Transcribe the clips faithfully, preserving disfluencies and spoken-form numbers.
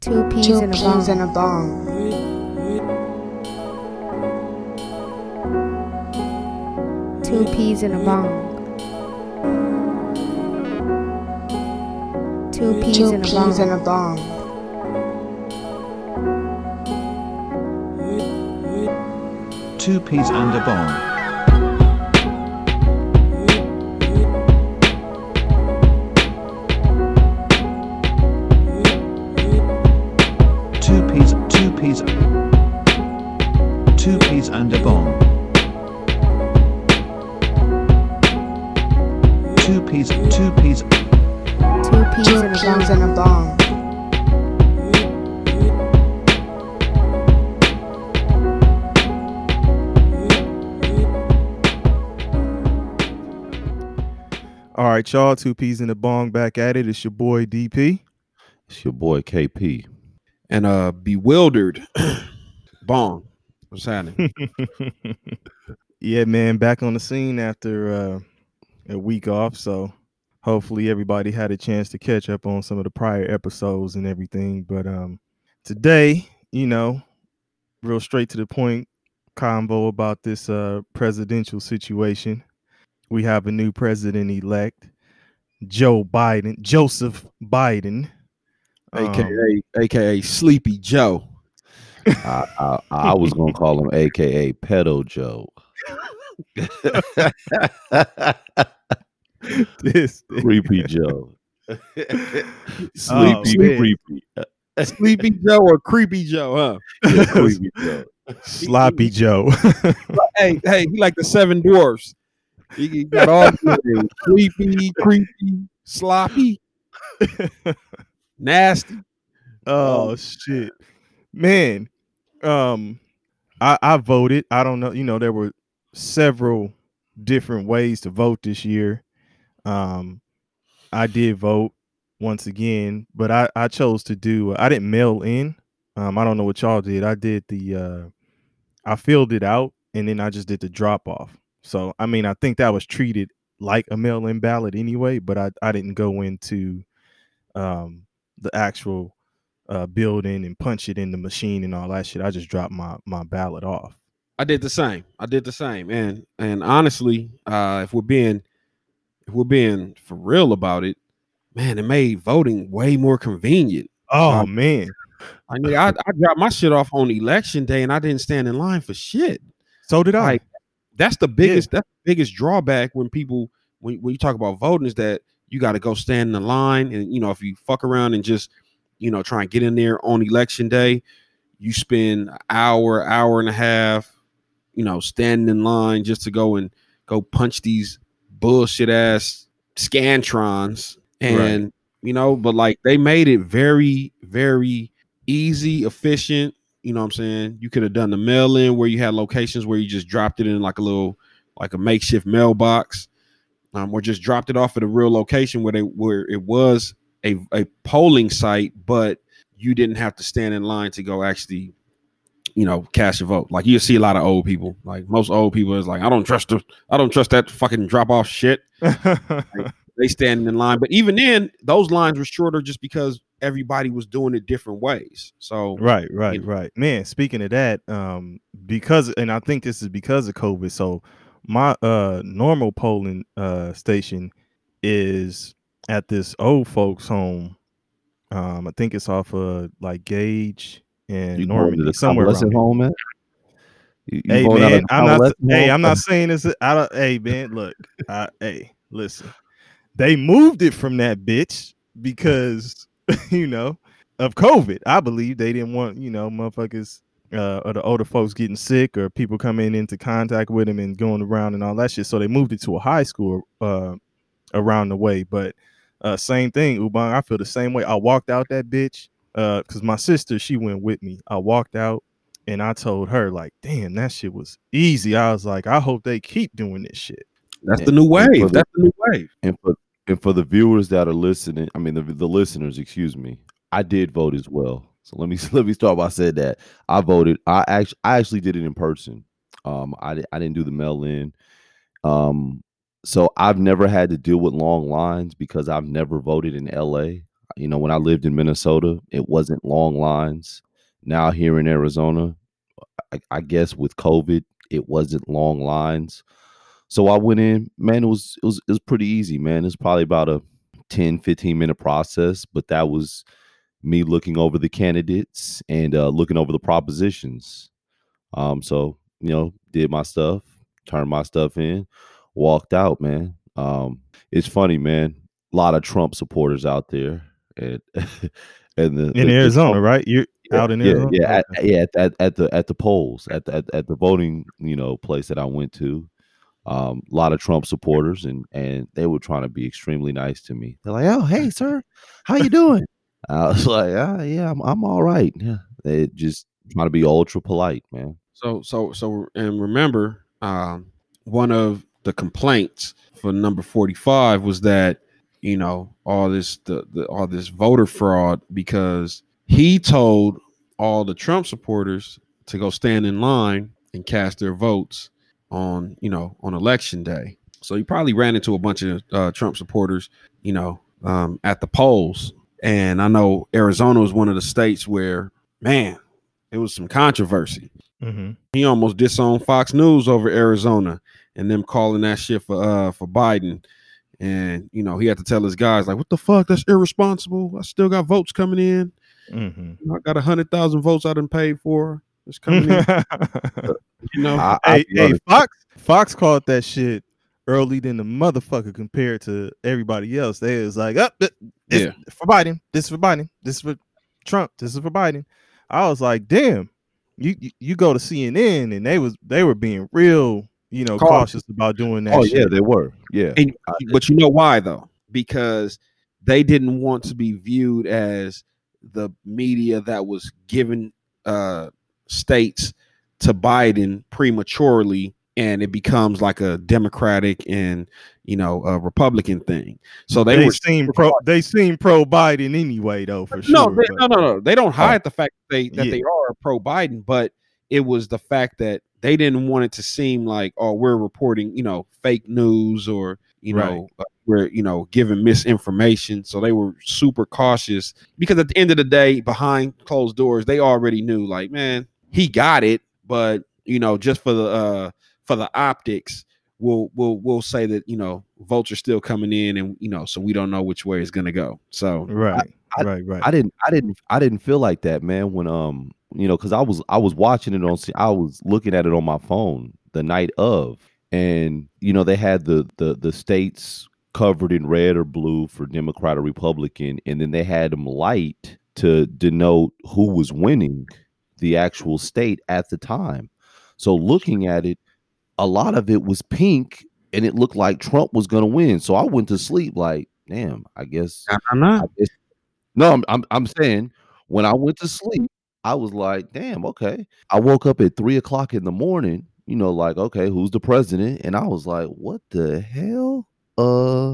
Two peas Two in a peas bong. in a bong. Two peas in a bong. Two peas Two in a peas in bong. a bong. Two peas and a bong. Two peas, two peas, two peas and a bong. Two peas, two peas, Two peas Two in a peas bong. in a bong. All right, y'all. Two peas in the bong back at it. It's your boy D P. It's your boy K P. And uh bewildered bong. What's happening? Yeah, man, back on the scene after uh, a week off. So hopefully everybody had a chance to catch up on some of the prior episodes and everything. But um, today, you know, real straight to the point convo about this uh, presidential situation. We have a new president elect, Joe Biden, Joseph Biden. Um, AKA AKA Sleepy Joe. I, I, I was gonna call him A K A Pedo Joe. this Creepy Joe. Oh, Sleepy man. creepy. Sleepy Joe or Creepy Joe, huh? Yeah, creepy Joe. Sloppy Joe. hey, hey, he like the seven dwarfs. He, he got all the names. Sleepy, creepy, sloppy, nasty. Oh shit, man. Um, I I voted. I don't know. You know, there were several different ways to vote this year. Um, I did vote once again, but I I chose to do. I didn't mail in. Um, I don't know what y'all did. I did the. Uh, I filled it out and then I just did the drop off. So I mean, I think that was treated like a mail in ballot anyway, but I I didn't go into um the actual uh, building and punch it in the machine and all that shit. I just dropped my my ballot off. I did the same. I did the same. And and honestly, uh, if we're being if we're being for real about it, man, it made voting way more convenient. Oh Um, man, I mean, I, I dropped my shit off on election day, and I didn't stand in line for shit. so did I. Like, that's the biggest that's the biggest drawback when people when, when you talk about voting is that you got to go stand in the line, and you know, if you fuck around and just you know try and get in there on election day, you spend an hour, hour and a half, you know, standing in line just to go and go punch these bullshit ass scantrons, and Right. you know, but like they made it very, very easy, efficient. You know what I'm saying? You could have done the mail in where you had locations where you just dropped it in like a little, like a makeshift mailbox, um, or just dropped it off at a real location where they where it was a, a polling site, but you didn't have to stand in line to go actually, you know, cast your vote. Like you see a lot of old people. Like most old people is like, I don't trust the, I don't trust that fucking drop off shit. They standing in line, but even then, those lines were shorter just because everybody was doing it different ways. So Right, right, you know. right. Man, speaking of that, um, because and I think this is because of COVID. So my uh normal polling uh station is at this old folks home. Um, I think it's off of like Gage and You going to Normandy, the somewhere around convalescent here. home, man? You, you Hey vote out of man, the I'm not. convalescent Hey, home? I'm not saying this. I don't. Hey man, look. I, hey, listen. They moved it from that bitch because you know of COVID. I believe they didn't want you know motherfuckers uh, or the older folks getting sick or people coming into contact with them and going around and all that shit. So they moved it to a high school uh, around the way. But uh, same thing, Ubang. I feel the same way. I walked out that bitch because my sister she went with me. I walked out. And I told her, like, damn, that shit was easy. I was like, I hope they keep doing this shit. That's the new And for wave. the, That's the new wave. and for and for the viewers that are listening, I mean the the listeners, excuse me, I did vote as well. So let me let me start by saying that I voted. I actually I actually did it in person. Um, I di- I didn't do the mail in. Um, so I've never had to deal with long lines because I've never voted in L A. You know, when I lived in Minnesota, it wasn't long lines. Now here in Arizona, I, I guess with COVID, it wasn't long lines. So I went in, man, it was it was it was pretty easy, man. It's probably about a ten, fifteen minute process, but that was me looking over the candidates and uh, looking over the propositions. Um, so you know, did my stuff, turned my stuff in, walked out, man. Um, it's funny, man. A lot of Trump supporters out there, and and the In the, the Arizona, Trump, right? You're yeah, out in yeah, Arizona. yeah, at, Okay. yeah, at, at, at the at the polls, at the at, at the voting, you know, place that I went to. Um, a lot of Trump supporters, and and they were trying to be extremely nice to me. They're like, "Oh, hey, sir, how you doing?" I was like, "Ah, yeah, I'm I'm all right." Yeah, they just trying to be ultra polite, man. So so so and remember, um, one of the complaints for number forty-five was that, you know, all this the, the all this voter fraud, because he told all the Trump supporters to go stand in line and cast their votes on, you know, on election day. So he probably ran into a bunch of uh, Trump supporters, you know, um, at the polls. And I know Arizona was one of the states where, man, it was some controversy. Mhm. He almost disowned Fox News over Arizona and them calling that shit for uh for Biden. And you know, he had to tell his guys, like, what the fuck? That's irresponsible. I still got votes coming in. Mhm. I got a hundred thousand votes I done paid for. It's coming in. You know, I, I Hey, hey, Fox, Fox called that shit early than the motherfucker compared to everybody else. They was like, up, oh, this Yeah. for Biden, this is for Biden, this is for Trump, this is for Biden. I was like, damn, you you, you go to C N N and they was they were being real, you know, Cautious. cautious about doing that oh shit. yeah, they were. Yeah, And, but you know why though? Because they didn't want to be viewed as the media that was giving uh, states to Biden prematurely, and it becomes like a Democratic and, you know, a Republican thing. So they, They, were seem super pro cautious. they seem pro Biden anyway, though, for No, sure. they, but- no, no, no. They don't hide the fact that they that Yeah. they are pro Biden, but it was the fact that they didn't want it to seem like, oh, we're reporting, you know, fake news, or you Right. know, uh, we're you know giving misinformation. So they were super cautious, because at the end of the day, behind closed doors, they already knew, like, man, he got it, but you know, just for the uh for the optics, we'll we'll we'll say that, you know, votes are still coming in, and you know, so we don't know which way it's gonna go. So Right, I- right, right. I didn't, I didn't, I didn't feel like that, man. When um, you know, because I was, I was watching it on, I was looking at it on my phone the night of, and you know, they had the the the states covered in red or blue for Democrat or Republican, and then they had them light to denote who was winning the actual state at the time. So looking at it, a lot of it was pink, and it looked like Trump was going to win. So I went to sleep like, damn, I guess. I'm I not. guess no, I'm, I'm I'm saying when I went to sleep, I was like, damn, okay. I woke up at three o'clock in the morning, you know, like, okay, who's the president? And I was like, what the hell? Uh,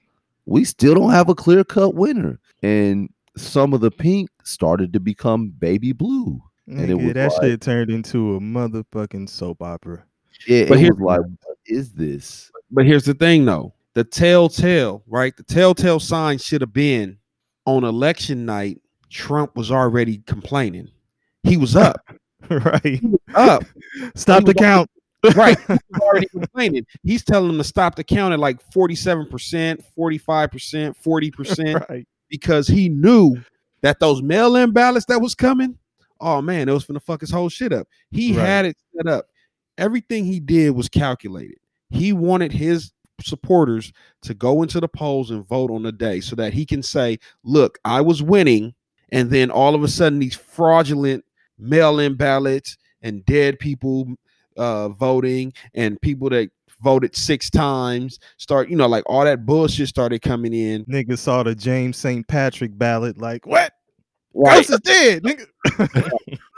we still don't have a clear cut winner. And some of the pink started to become baby blue. And it Nigga, was that like, shit turned into a motherfucking soap opera. it, But it here's was like, what is this? But here's the thing, though. The telltale, right? The telltale sign should have been on election night. Trump was already complaining. He was up, Right. up, Stop He the was count. right. He was already complaining. He's telling them to stop the count at like forty-seven percent, forty-five percent, forty percent, Right. because he knew that those mail-in ballots that was coming, oh man, it was finna fuck his whole shit up. He Right. had it set up. Everything he did was calculated. He wanted his supporters to go into the polls and vote on the day so that he can say, look, I was winning. And then all of a sudden, these fraudulent mail-in ballots and dead people uh, voting, and people that voted six times start, you know, like all that bullshit started coming in. Nigga saw the James Saint Patrick ballot, like, what? Right. Ghost is dead, nigga.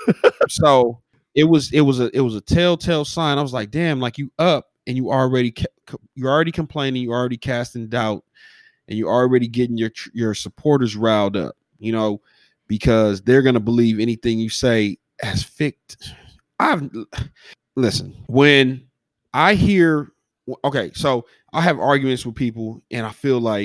So it was it was a it was a telltale sign. I was like, damn, like you up and you already ca- you're already complaining, you already casting doubt, and you're already getting your your supporters riled up, you know, because they're gonna believe anything you say as fict. I've listen, when I hear, okay, so I have arguments with people and I feel like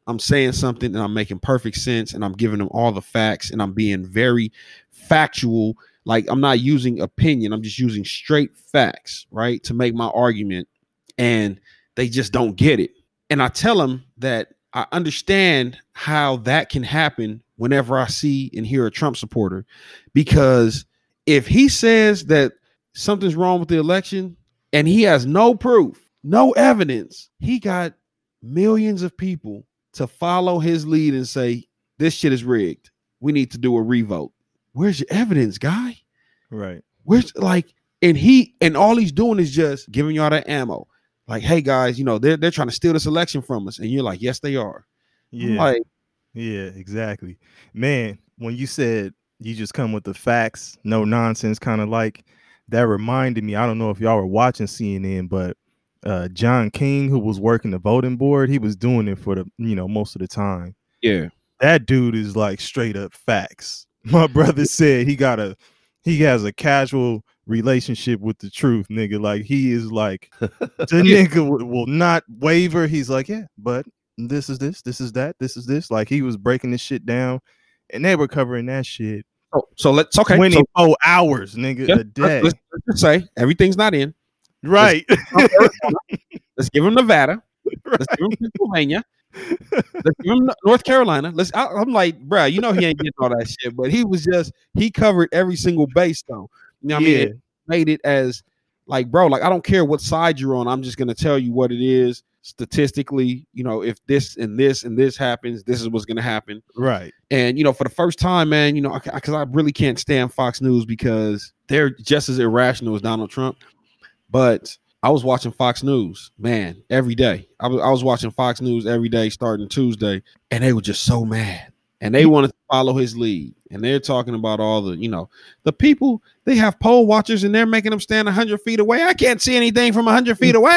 I'm saying something and I'm making perfect sense and I'm giving them all the facts and I'm being very factual. Like I'm not using opinion. I'm just using straight facts, right, to make my argument. And they just don't get it. And I tell them that I understand how that can happen whenever I see and hear a Trump supporter, because if he says that something's wrong with the election and he has no proof, no evidence, he got millions of people to follow his lead and say, this shit is rigged. We need to do a revote. Where's your evidence, guy? Right. Where's like, and he, and all he's doing is just giving y'all that ammo. Like, hey guys, you know, they're, they're trying to steal this election from us. And you're like, yes, they are. Yeah. Like, yeah, exactly. Man, when you said you just come with the facts, no nonsense, kind of like that reminded me. I don't know if y'all were watching C N N, but uh, John King, who was working the voting board, he was doing it for the, you know, most of the time. yeah. That dude is like straight up facts. My brother said he got a, he has a casual relationship with the truth, nigga. Like he is like, the nigga will, will not waver. He's like, yeah, but this is this, this is that, this is this. Like he was breaking this shit down, and they were covering that shit. Oh, so let's okay. twenty-four so, hours, nigga, yeah, a day. Let's, let's just say everything's not in. Right. Let's, let's give him Nevada. Let's give him Pennsylvania. Let's give him North Carolina. Let's. I, I'm like, bro, you know he ain't getting all that shit, but he was just he covered every single base though. You know what Yeah. I mean? It made it as like, bro, like I don't care what side you're on. I'm just gonna tell you what it is statistically. You know, if this and this and this happens, this is what's gonna happen. Right. And you know, for the first time, man, you know, because I, I really can't stand Fox News because they're just as irrational as Donald Trump. But I was watching Fox News, man, every day. I was I was watching Fox News every day starting Tuesday, and they were just so mad. And they wanted to follow his lead. And they're talking about all the, you know, the people, they have poll watchers and they're making them stand one hundred feet away. I can't see anything from one hundred feet away.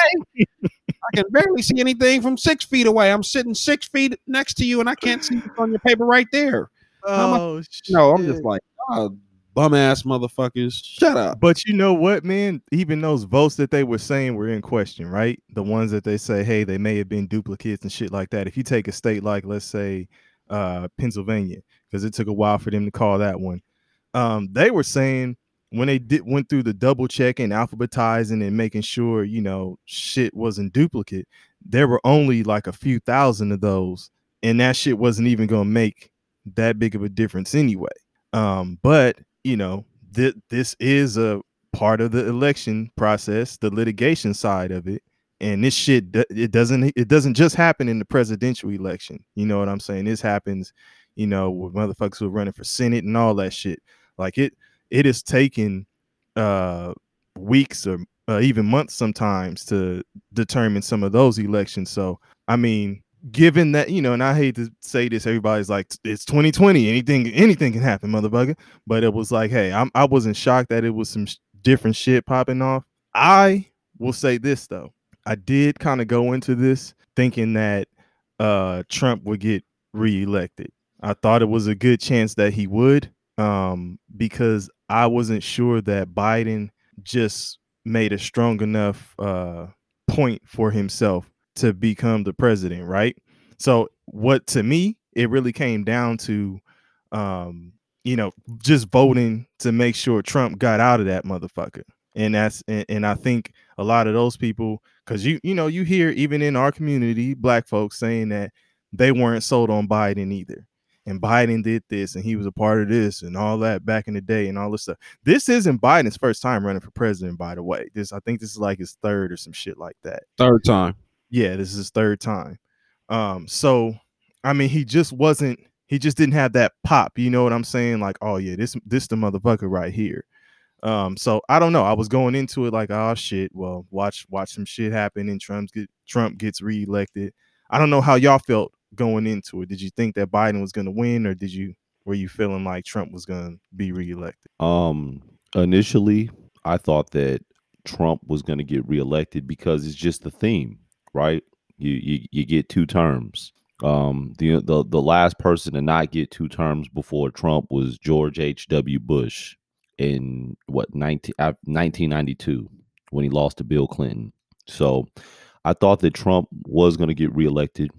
I can barely see anything from six feet away. I'm sitting six feet next to you and I can't see what's on your paper right there. Oh, I, no, I'm just like, oh, bum ass motherfuckers. Shut up. But you know what, man? Even those votes that they were saying were in question, right? The ones that they say, hey, they may have been duplicates and shit like that. If you take a state like, let's say, uh, Pennsylvania, because it took a while for them to call that one. Um, they were saying when they did went through the double checking, alphabetizing, and making sure, you know, shit wasn't duplicate, there were only like a few thousand of those, and that shit wasn't even gonna make that big of a difference anyway. Um, but you know, th- this is a part of the election process, the litigation side of it. And this shit, it doesn't, it doesn't just happen in the presidential election. You know what I'm saying? This happens, you know, with motherfuckers who are running for Senate and all that shit. Like it, it is taking uh, weeks or uh, even months sometimes to determine some of those elections. So, I mean, given that, you know, and I hate to say this, everybody's like, it's twenty twenty, anything, anything can happen, motherfucker. But it was like, hey, I'm, I wasn't shocked that it was some sh- different shit popping off. I will say this though. I did kind of go into this thinking that uh, Trump would get reelected. I thought it was a good chance that he would, um, because I wasn't sure that Biden just made a strong enough uh, point for himself to become the president, right? So what, to me, it really came down to, um, you know, just voting to make sure Trump got out of that motherfucker. And that's, and, and I think a lot of those people, because you you know you hear even in our community, black folks saying that they weren't sold on Biden either, and Biden did this and he was a part of this and all that back in the day and all this stuff. This isn't Biden's first time running for president, by the way. This I think this is like his third or some shit like that. Third time. Yeah, this is his third time. Um, so I mean, he just wasn't. He just didn't have that pop. You know what I'm saying? Like, oh yeah, this this the motherfucker right here. Um, so I don't know. I was going into it like, oh shit. Well, watch watch some shit happen and Trump get Trump gets reelected. I don't know how y'all felt going into it. Did you think that Biden was going to win, or did you were you feeling like Trump was going to be reelected? Um, initially, I thought that Trump was going to get reelected because it's just the theme, right? You you you get two terms. Um, the the the last person to not get two terms before Trump was George H W. Bush in what nineteen ninety-two when he lost to Bill Clinton. So I thought that Trump was going to get reelected.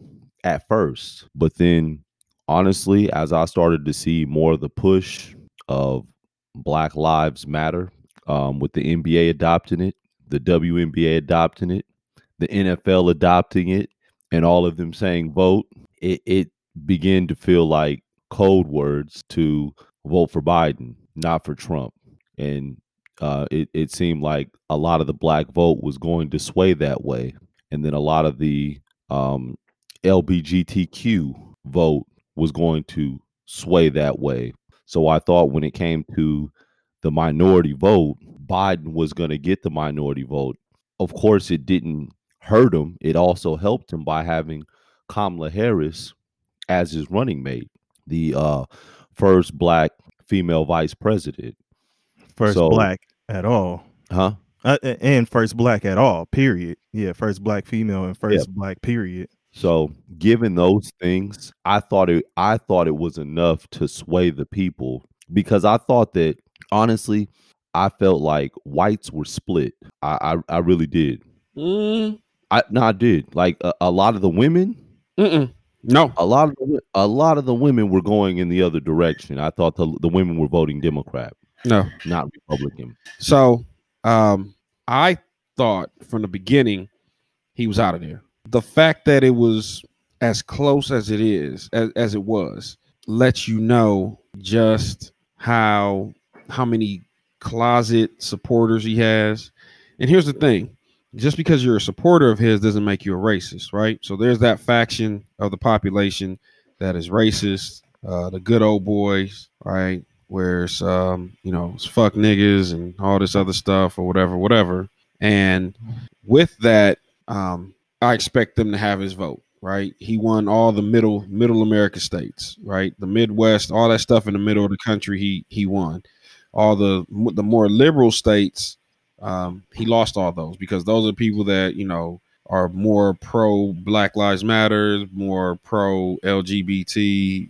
at first. But then, honestly, as I started to see more of the push of Black Lives Matter, um, with the N B A adopting it, the W N B A adopting it, the N F L adopting it, and all of them saying vote, it, it began to feel like code words to vote for Biden, not for Trump. And uh, it, it seemed like a lot of the black vote was going to sway that way. And then a lot of the um, L G B T Q vote was going to sway that way. So I thought when it came to the minority vote, Biden was going to get the minority vote. Of course, it didn't hurt him. It also helped him by having Kamala Harris as his running mate, the uh, first black female vice president. First So- black at all. Huh? Uh, a- and first black at all, period. Yeah, first black female and first black, period. So, given those things, I thought it I thought it was enough to sway the people, because I thought that, honestly, I felt like whites were split. I I, I really did. Mm, I no, I did. Like a, a lot of the women, mm-mm. No. a lot of the, wo- a lot of the women were going in the other direction. I thought the the women were voting Democrat, No. not Republican. So um, I thought from the beginning he was out of there. The fact that it was as close as it is, as, as it was, lets you know just how how many closet supporters he has. And here's the thing. Just because you're a supporter of his doesn't make you a racist, right? So there's that faction of the population that is racist, uh, the good old boys, right? Where it's, um, you know, it's fuck niggas and all this other stuff or whatever, whatever. And with that, um, I expect them to have his vote, right? He won all the middle middle America states, right? The Midwest, all that stuff in the middle of the country, he he won. All the the more liberal states, um, he lost all those, because those are people that, you know, are more pro Black Lives Matter, more pro L G B T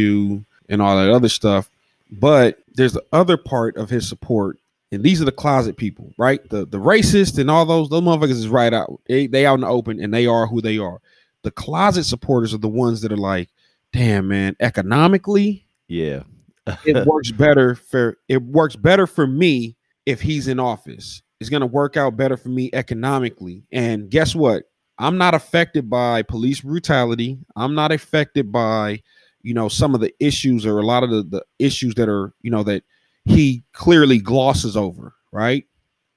Q and all that other stuff. But there's the other part of his support, and these are the closet people, right? The the racist and all those those motherfuckers is right out. They they out in the open, and they are who they are. The closet supporters are the ones that are like, damn, man, economically, Yeah. it works better for it works better for me if he's in office. It's gonna work out better for me economically. And guess what? I'm not affected by police brutality. I'm not affected by, you know, some of the issues or a lot of the, the issues that are, you know, that he clearly glosses over, right?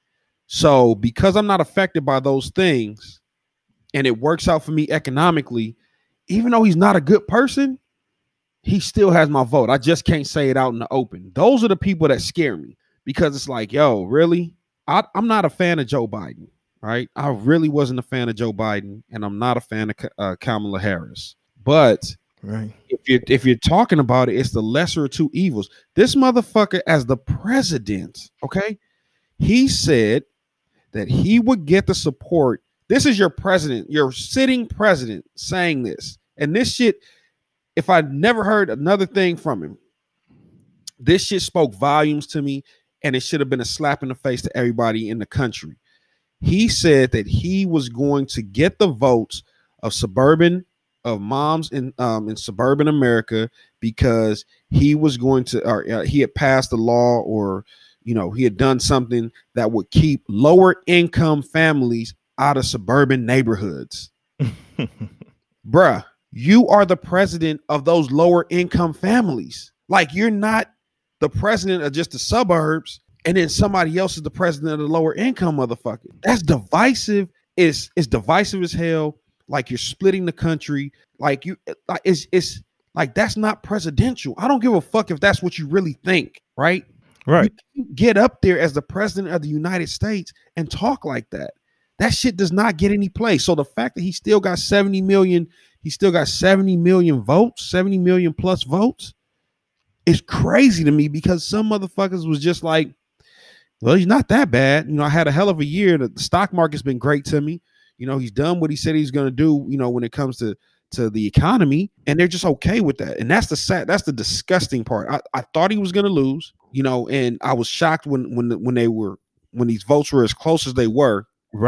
So because I'm not affected by those things and it works out for me economically, even though he's not a good person, he still has my vote. I just can't say it out in the open. Those are the people that scare me, because it's like, yo, really? I, I'm not a fan of Joe Biden, right? I really wasn't a fan of Joe Biden, and I'm not a fan of uh, Kamala Harris. But Right. if you're if you're talking about it, it's the lesser of two evils. This motherfucker, as the president, okay, he said that he would get the support. This is your president, your sitting president, saying this, and this shit. If I never heard another thing from him, this shit spoke volumes to me, and it should have been a slap in the face to everybody in the country. He said that he was going to get the votes of suburban. Of moms in um in suburban America, because he was going to, or uh, he had passed a law, or you know, he had done something that would keep lower income families out of suburban neighborhoods. Bruh, you are the president of those lower income families. Like, you're not the president of just the suburbs, and then somebody else is the president of the lower income motherfucker. That's divisive. It's it's divisive as hell. Like, you're splitting the country. Like, you, like it's it's like, that's not presidential. I don't give a fuck if that's what you really think, right? Right. You get up there as the president of the United States and talk like that. That shit does not get any play. So the fact that he still got seventy million, he still got seventy million votes, seventy million plus votes, is crazy to me, because some motherfuckers was just like, well, he's not that bad. You know, I had a hell of a year. The, the stock market's been great to me. You know, he's done what he said he's going to do, you know, when it comes to, to the economy, and they're just okay with that. And that's the sad, that's the disgusting part. I, I thought he was going to lose, you know, and I was shocked when, when, when they were, when these votes were as close as they were. Right.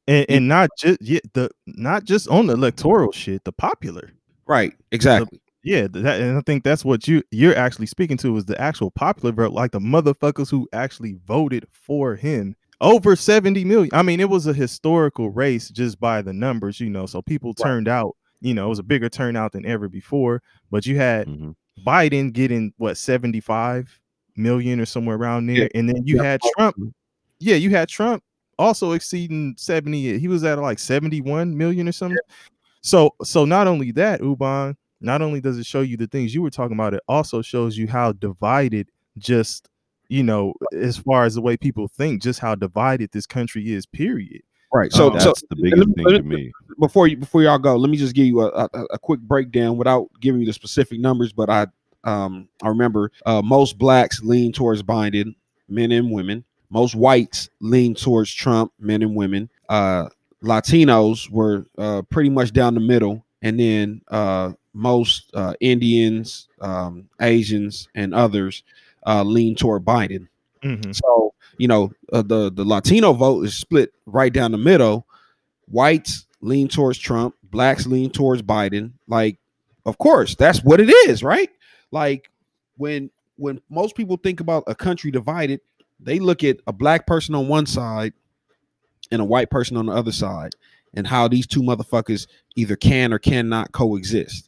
and, and not just yeah, the not just on the electoral shit, the popular. Right, exactly. Yeah, that, and I think that's what you you're actually speaking to is the actual popular vote, like the motherfuckers who actually voted for him. Over seventy million. I mean, it was a historical race just by the numbers, you know. So people Right. turned out, you know, it was a bigger turnout than ever before. But you had hmm Biden getting what seventy-five million or somewhere around there, Yeah. and then you Yeah. had Trump. Yeah, you had Trump also exceeding seventy. He was at like seventy-one million or something. So, so not only that, Uban, not only does it show you the things you were talking about, it also shows you how divided, just you know, as far as the way people think, just how divided this country is. Period. Right. So, Um, so That's the biggest thing to me. before you before y'all go, let me just give you a, a, a quick breakdown without giving you the specific numbers. But I um I remember uh, most blacks lean towards Biden, men and women. Most whites lean towards Trump, men and women. Uh, Latinos were uh, pretty much down the middle, and then uh, most uh, Indians, um, Asians, and others uh, lean toward Biden. mhm. So you know uh, the the Latino vote is split right down the middle. Whites lean towards Trump, blacks lean towards Biden. Like, of course, that's what it is, right? Like when when most people think about a country divided, they look at a black person on one side and a white person on the other side, and how these two motherfuckers either can or cannot coexist.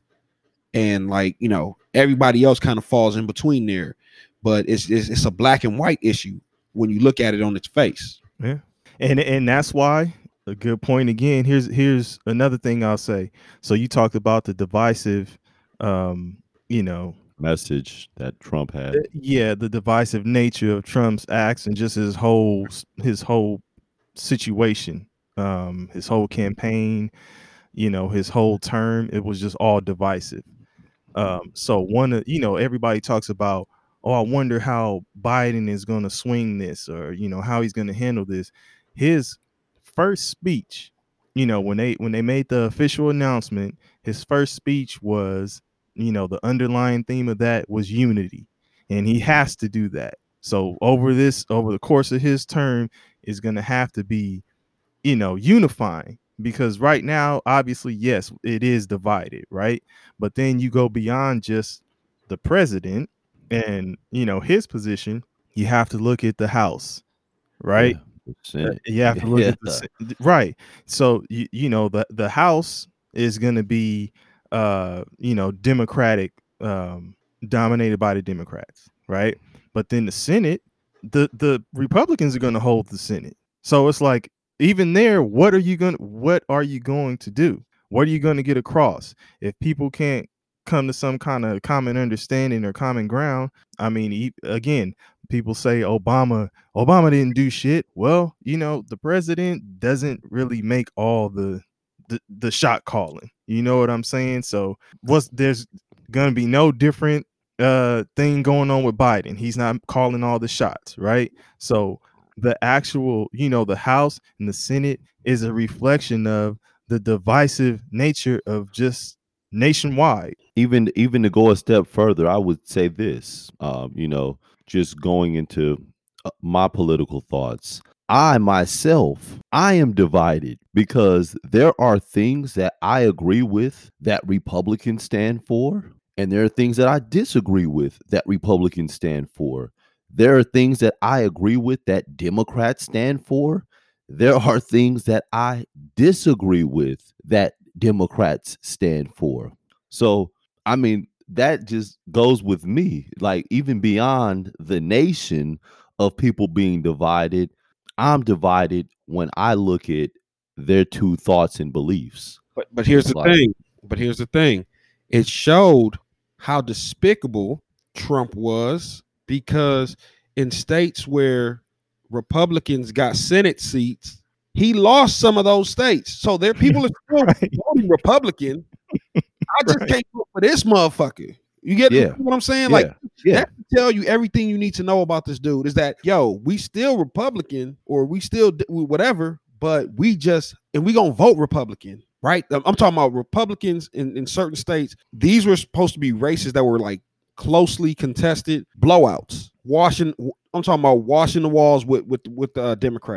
And like, you know, everybody else kind of falls in between there. But it's, it's it's a black and white issue when you look at it on its face. Yeah, and and that's why a good point again. Here's here's another thing I'll say. So you talked about the divisive, um, you know, Message that Trump had. uh, yeah, the divisive nature of Trump's acts and just his whole his whole situation, um, his whole campaign, you know, his whole term. It was just all divisive. Um, so one of you know, everybody talks about, oh, I wonder how Biden is going to swing this, or you know, how he's going to handle this. His first speech, you know, when they when they made the official announcement, his first speech was, you know, the underlying theme of that was unity, and he has to do that. So over this, over the course of his term, is going to have to be, you know, unifying, because right now, obviously, yes, it is divided, right? But then you go beyond just the president and, you know, his position. You have to look at the House, right? Yeah, the Uh, Senate. You have to look Yeah. at the Sen- right. So you you know the the House is going to be uh you know Democratic, um dominated by the Democrats, right? But then the Senate, the the Republicans are going to hold the Senate. So it's like, even there, what are you going to what are you going to do? What are you going to get across if people can't come to some kind of common understanding or common ground? I mean, e- again, people say Obama Obama didn't do shit. Well, you know, the president doesn't really make all the the, the shot calling. You know what I'm saying? So what's there's gonna be no different uh thing going on with Biden. He's not calling all the shots, right? So the actual, you know, the House and the Senate is a reflection of the divisive nature of just nationwide. even even to go a step further, I would say this. Um, you know, just going into uh, my political thoughts. I myself, I am divided because there are things that I agree with that Republicans stand for, and there are things that I disagree with that Republicans stand for. There are things that I agree with that Democrats stand for. There are things that I disagree with that Democrats stand for. So, I mean, that just goes with me. Like, even beyond the nation of people being divided, I'm divided when I look at their two thoughts and beliefs. But but here's It's the like- thing. But here's the thing. It showed how despicable Trump was, because in states where Republicans got Senate seats, he lost some of those states. So there people are still Right. voting Republican. I just Right. can't vote for this motherfucker. You get Yeah. what I'm saying? Like, yeah. that can tell you everything you need to know about this dude is that, yo, we still Republican, or we still d- whatever, but we just, and we gonna vote Republican, right? I'm I'm talking about Republicans in, in certain states. These were supposed to be races that were like closely contested blowouts, washing. I'm talking about washing the walls with with with the uh, Democrats,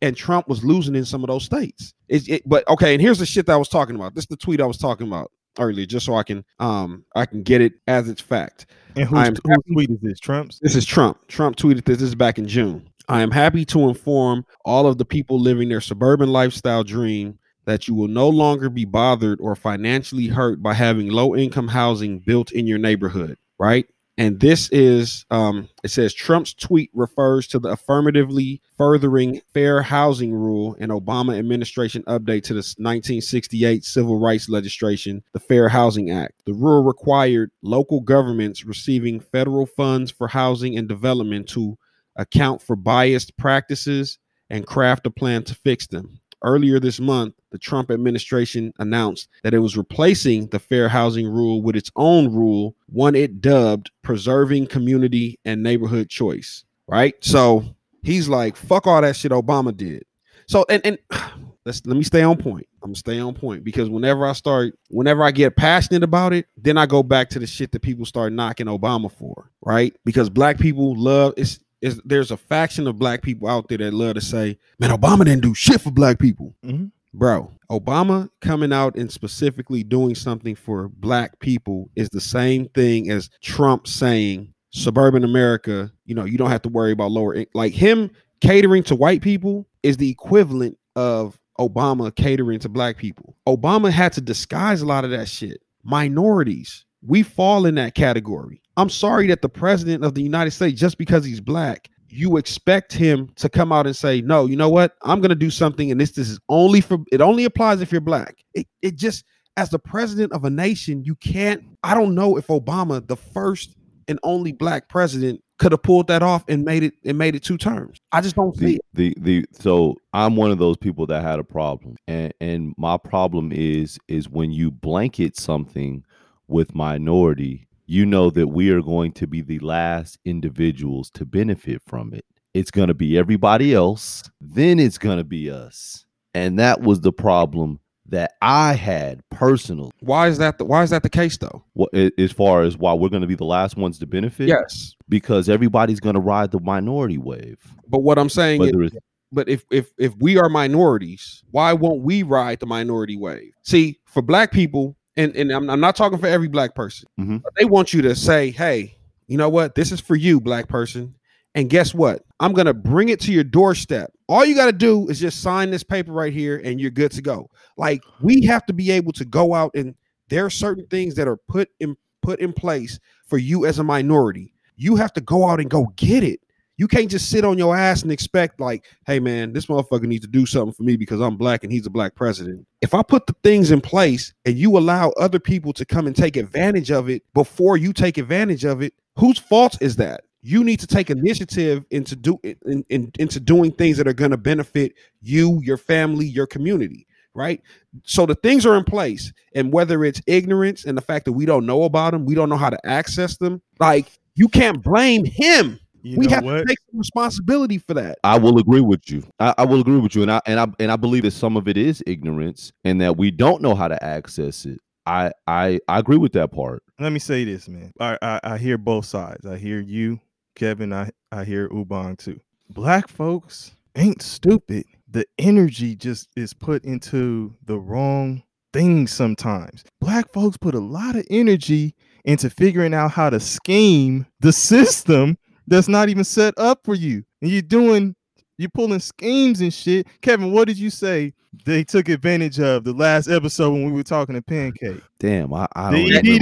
and Trump was losing in some of those states. It, it, but okay, and here's the shit that I was talking about. This is the tweet I was talking about earlier, just so I can um I can get it as it's fact. And whose, I'm whose tweet is this? Trump's? This is Trump. Trump tweeted this. This is back in June. I am happy to inform all of the people living their suburban lifestyle dream that you will no longer be bothered or financially hurt by having low-income housing built in your neighborhood, right? And this is, um, it says Trump's tweet refers to the affirmatively furthering fair housing rule and Obama administration update to the nineteen sixty-eight civil rights legislation, the Fair Housing Act. The rule required local governments receiving federal funds for housing and development to account for biased practices and craft a plan to fix them. Earlier this month, the Trump administration announced that it was replacing the fair housing rule with its own rule, one it dubbed preserving community and neighborhood choice. Right. So he's like, fuck all that shit Obama did. So and, and let's let me stay on point. I'm gonna stay on point because whenever I start, whenever I get passionate about it, then I go back to the shit that people start knocking Obama for. Right. Because black people love it's. Is there's a faction of black people out there that love to say, man, Obama didn't do shit for black people. Mm-hmm. Bro, Obama coming out and specifically doing something for black people is the same thing as Trump saying suburban America, you know, you don't have to worry about lower in-. Like him catering to white people is the equivalent of Obama catering to black people. Obama had to disguise a lot of that shit. Minorities, we fall in that category. I'm sorry that the president of the United States, just because he's black, you expect him to come out and say, no, you know what? I'm going to do something. And this, this is only for, it only applies if you're black. It, it just, as the president of a nation, you can't, I don't know if Obama, the first and only black president, could have pulled that off and made it, and made it two terms. I just don't see the, it. The, the, so I'm one of those people that had a problem. And, and my problem is, is when you blanket something with minority, you know that we are going to be the last individuals to benefit from it. It's going to be everybody else, then it's going to be us. And that was the problem that I had personally. Why is that? The, why is that the case, though? Well, as far as why we're going to be the last ones to benefit? Yes. Because everybody's going to ride the minority wave. But what I'm saying is, but if if if we are minorities, why won't we ride the minority wave? See, for black people, And and I'm, I'm not talking for every black person. Mm-hmm. But they want you to say, hey, you know what? This is for you, black person. And guess what? I'm going to bring it to your doorstep. All you got to do is just sign this paper right here and you're good to go. Like, we have to be able to go out, and there are certain things that are put in put in place for you as a minority. You have to go out and go get it. You can't just sit on your ass and expect like, hey, man, this motherfucker needs to do something for me because I'm black and he's a black president. If I put the things in place and you allow other people to come and take advantage of it before you take advantage of it, whose fault is that? You need to take initiative into do in, in, into doing things that are going to benefit you, your family, your community. Right. So the things are in place, and whether it's ignorance and the fact that we don't know about them, we don't know how to access them. Like, you can't blame him. You we have what? to take some responsibility for that. I will agree with you. I, I will agree with you, and I and I and I believe that some of it is ignorance, and that we don't know how to access it. I I, I agree with that part. Let me say this, man. I, I I hear both sides. I hear you, Kevin. I I hear Ubang too. Black folks ain't stupid. The energy just is put into the wrong things sometimes. Black folks put a lot of energy into figuring out how to scheme the system that's not even set up for you. And you're doing, you're pulling schemes and shit. Kevin, what did you say they took advantage of the last episode when we were talking to Pancake? Damn, I, I don't know. E D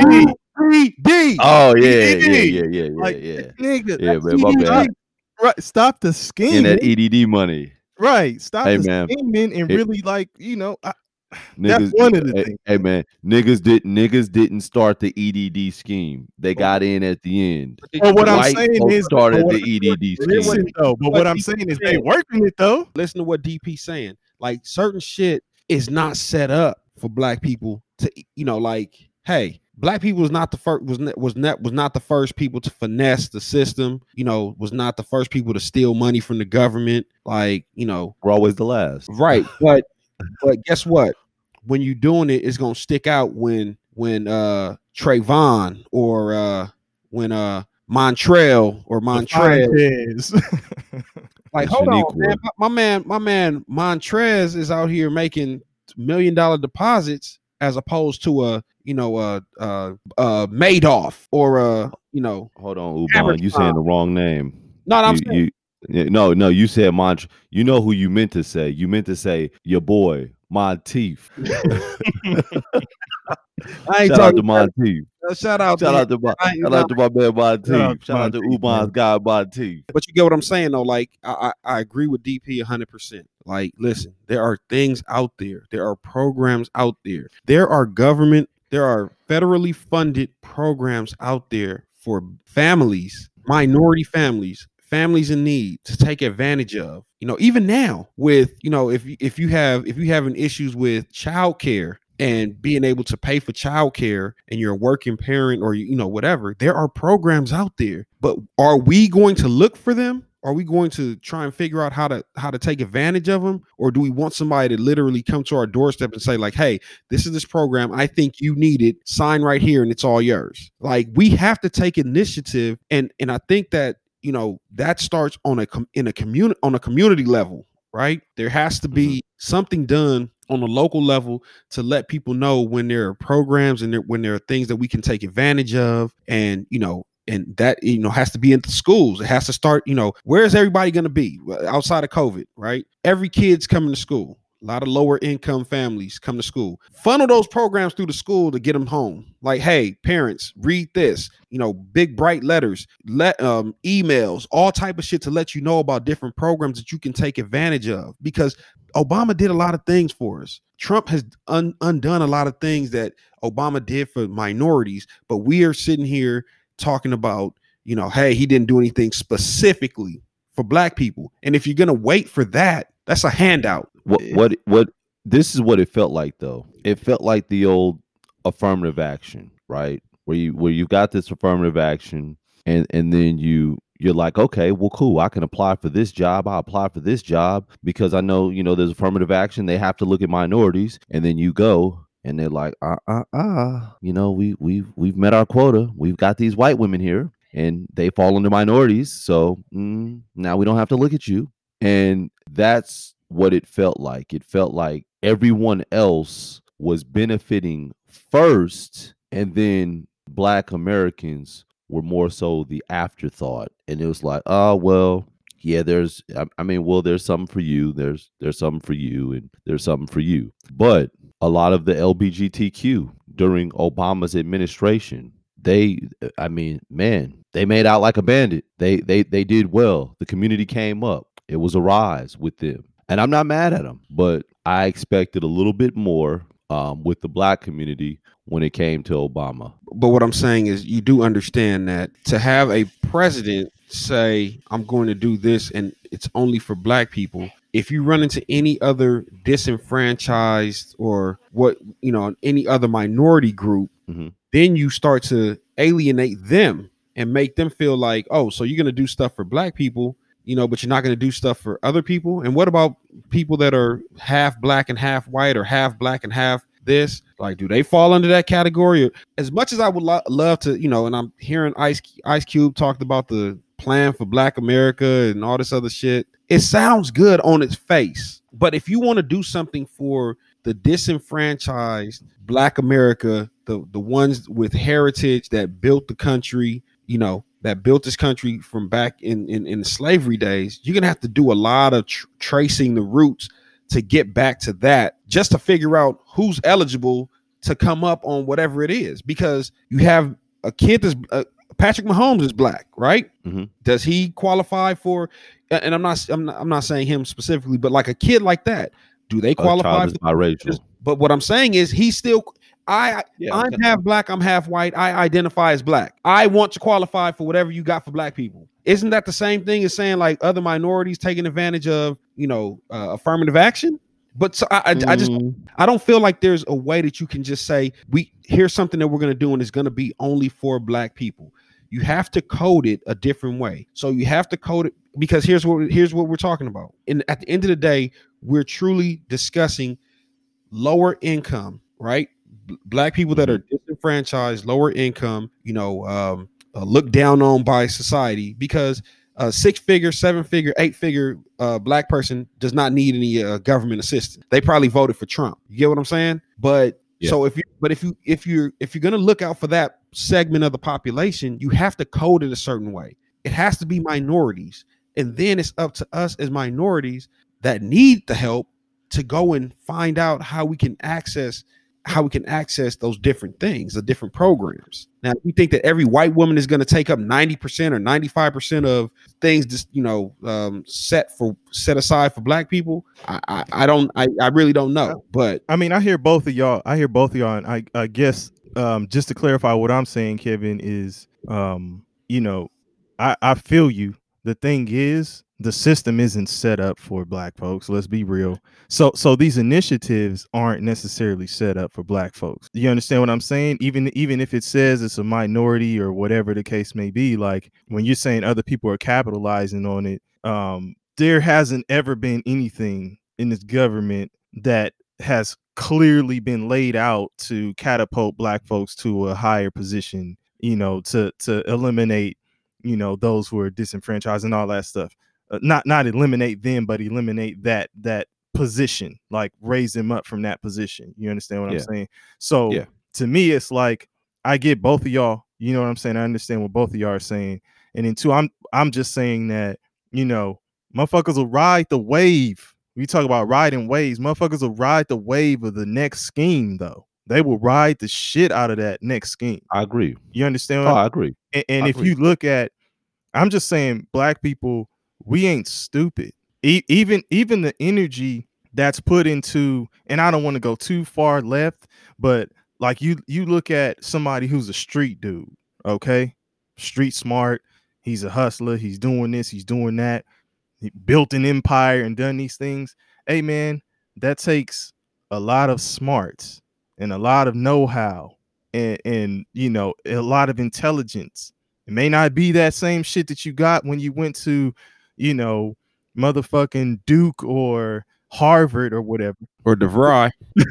D. D. Oh, yeah, yeah, yeah, yeah, like, yeah. Nigga, yeah, man, my bad. Right, stop the scheming. And that E D D money. Right, stop hey, the man. scheming and it, really, like, you know, I, Niggas, that's one of the hey, things. Hey man, niggas did niggas didn't start the E D D scheme. They got in at the end. Well, what White I'm saying is started what, the E D D scheme. Listen, though, but what I'm saying is they working it though. Listen to what D P saying. Like, certain shit is not set up for black people to, you know, like, hey, black people was not the first was ne- was not was not the first people to finesse the system. You know, was not the first people to steal money from the government. Like, you know, we're always the last, right? But but guess what? When you're doing it, it's gonna stick out when when uh Trayvon or uh when uh Montrell or Montrell Like, The hold on, Shaniqua. man. My, my man, my man Montrez is out here making million dollar deposits as opposed to a, you know, a uh uh Madoff or a, you know, Hold on, Average Uban. You saying the wrong name. no, no, I'm You, saying you, yeah, no, no. You said Mont. You know who you meant to say. You meant to say your boy Monteith. I ain't Shout out talking to Monteith. about, shout out Shout to out to my, I, shout no, out to my man Shout out Monteith. to Shout out to Monteith, Uban's man. guy Monteith. but you get what I'm saying though. Like I, I, I agree with D P one hundred percent. Like, listen, there are things out there. There are programs out there. There are government. There are federally funded programs out there for families, minority families, families in need to take advantage of. You know, even now with, you know, if if you have if you having issues with childcare and being able to pay for childcare and you're a working parent or you know whatever, there are programs out there. But are we going to look for them? Are we going to try and figure out how to how to take advantage of them, or do we want somebody to literally come to our doorstep and say like, "Hey, this is this program. I think you need it. Sign right here, and it's all yours." Like, we have to take initiative, and and I think that, you know, that starts on a com- in a community on a community level, right? There has to be something done on a local level to let people know when there are programs and there, when there are things that we can take advantage of, and you know. And that, you know, has to be in the schools. It has to start, you know, where's everybody going to be outside of COVID, right? Every kid's coming to school. A lot of lower income families come to school. Funnel those programs through the school to get them home. Like, hey, parents, read this, you know, big bright letters, let um, emails, all type of shit to let you know about different programs that you can take advantage of. Because Obama did a lot of things for us. Trump has un- undone a lot of things that Obama did for minorities. But we are sitting here talking about, you know, hey, he didn't do anything specifically for black people. And if you're going to wait for that, that's a handout. What what what this is what it felt like though. It felt like the old affirmative action, right? Where you where you got this affirmative action and and then you you're like, okay, well, cool. I can apply for this job. I apply for this job because I know, you know, there's affirmative action. They have to look at minorities. And then you go and they're like, uh, uh, uh, you know, we we've we've met our quota. We've got these white women here, and they fall under minorities. So mm, now we don't have to look at you. And that's what it felt like. It felt like everyone else was benefiting first, and then Black Americans were more so the afterthought. And it was like, oh well, yeah, there's, I, I mean, well, there's something for you. There's there's something for you, and there's something for you. But a lot of the L G B T Q during Obama's administration, they, I mean, man, they made out like a bandit. They they they did well. The community came up. It was a rise with them. And I'm not mad at them, but I expected a little bit more um, with the Black community when it came to Obama. But what I'm saying is, you do understand that to have a president say, I'm going to do this and it's only for black people. If you run into any other disenfranchised or what, you know, any other minority group, mm-hmm. then you start to alienate them and make them feel like, oh, so you're going to do stuff for black people, you know, but you're not going to do stuff for other people. And what about people that are half black and half white, or half black and half this? Like, do they fall under that category? As much as I would lo- love to, you know, and I'm hearing Ice Ice Cube talked about the plan for Black America and all this other shit. It sounds good on its face, but if you want to do something for the disenfranchised Black America, the the ones with heritage that built the country, you know, that built this country from back in in, in the slavery days, you're gonna have to do a lot of tr- tracing the roots to get back to that, just to figure out who's eligible to come up on whatever it is. Because you have a kid that's uh, Patrick Mahomes is black, right? Mm-hmm. Does he qualify for? And I'm not, I'm not, I'm not saying him specifically, but like a kid like that, do they qualify? For biracial. But what I'm saying is, he's still. I, yeah, I'm half black. I'm half white. I identify as black. I want to qualify for whatever you got for black people. Isn't that the same thing as saying like other minorities taking advantage of, you know, uh, affirmative action? But so I, I, mm. I just, I don't feel like there's a way that you can just say, we here's something that we're going to do and it's going to be only for black people. You have to code it a different way. So you have to code it, because here's what here's what we're talking about. And at the end of the day, we're truly discussing lower income, right? B- black people that are disenfranchised, lower income, you know, um, uh, looked down on by society. Because a six figure, seven figure, eight figure uh, black person does not need any uh, government assistance. They probably voted for Trump. You get what I'm saying? But Yeah. so if you, but if you, if you're, if you're going to look out for that segment of the population, you have to code it a certain way. It has to be minorities. And then it's up to us as minorities that need the help to go and find out how we can access how we can access those different things, the different programs. Now, we think that every white woman is going to take up ninety percent or ninety-five percent of things just, you know, um, set for set aside for black people. I, I, I don't, I, I really don't know, but I mean, I hear both of y'all. I hear both of y'all. And I, I guess um, just to clarify what I'm saying, Kevin, is, um, you know, I, I feel you. The thing is, the system isn't set up for black folks. Let's be real. So, so these initiatives aren't necessarily set up for black folks. You understand what I'm saying? Even, even if it says it's a minority or whatever the case may be, like when you're saying other people are capitalizing on it, um, there hasn't ever been anything in this government that has clearly been laid out to catapult black folks to a higher position, you know, to, to eliminate, you know, those who are disenfranchised and all that stuff. Uh, not not eliminate them, but eliminate that that position, like raise them up from that position. You understand what Yeah. I'm saying? So Yeah. to me, it's like I get both of y'all. You know what I'm saying? I understand what both of y'all are saying. And then two, I'm I'm just saying that, you know, motherfuckers will ride the wave. We talk about riding waves. Motherfuckers will ride the wave of the next scheme, though. They will ride the shit out of that next scheme. I agree. You understand? Oh, What I I'm- agree. and and I if agree. you look at, I'm just saying, black people, we ain't stupid. E- even even the energy that's put into, and I don't want to go too far left, but like you you look at somebody who's a street dude, okay, street smart. He's a hustler. He's doing this. He's doing that. He built an empire and done these things. Hey man, that takes a lot of smarts and a lot of know-how and and you know a lot of intelligence. It may not be that same shit that you got when you went to, you know, motherfucking Duke or Harvard or whatever. or DeVry.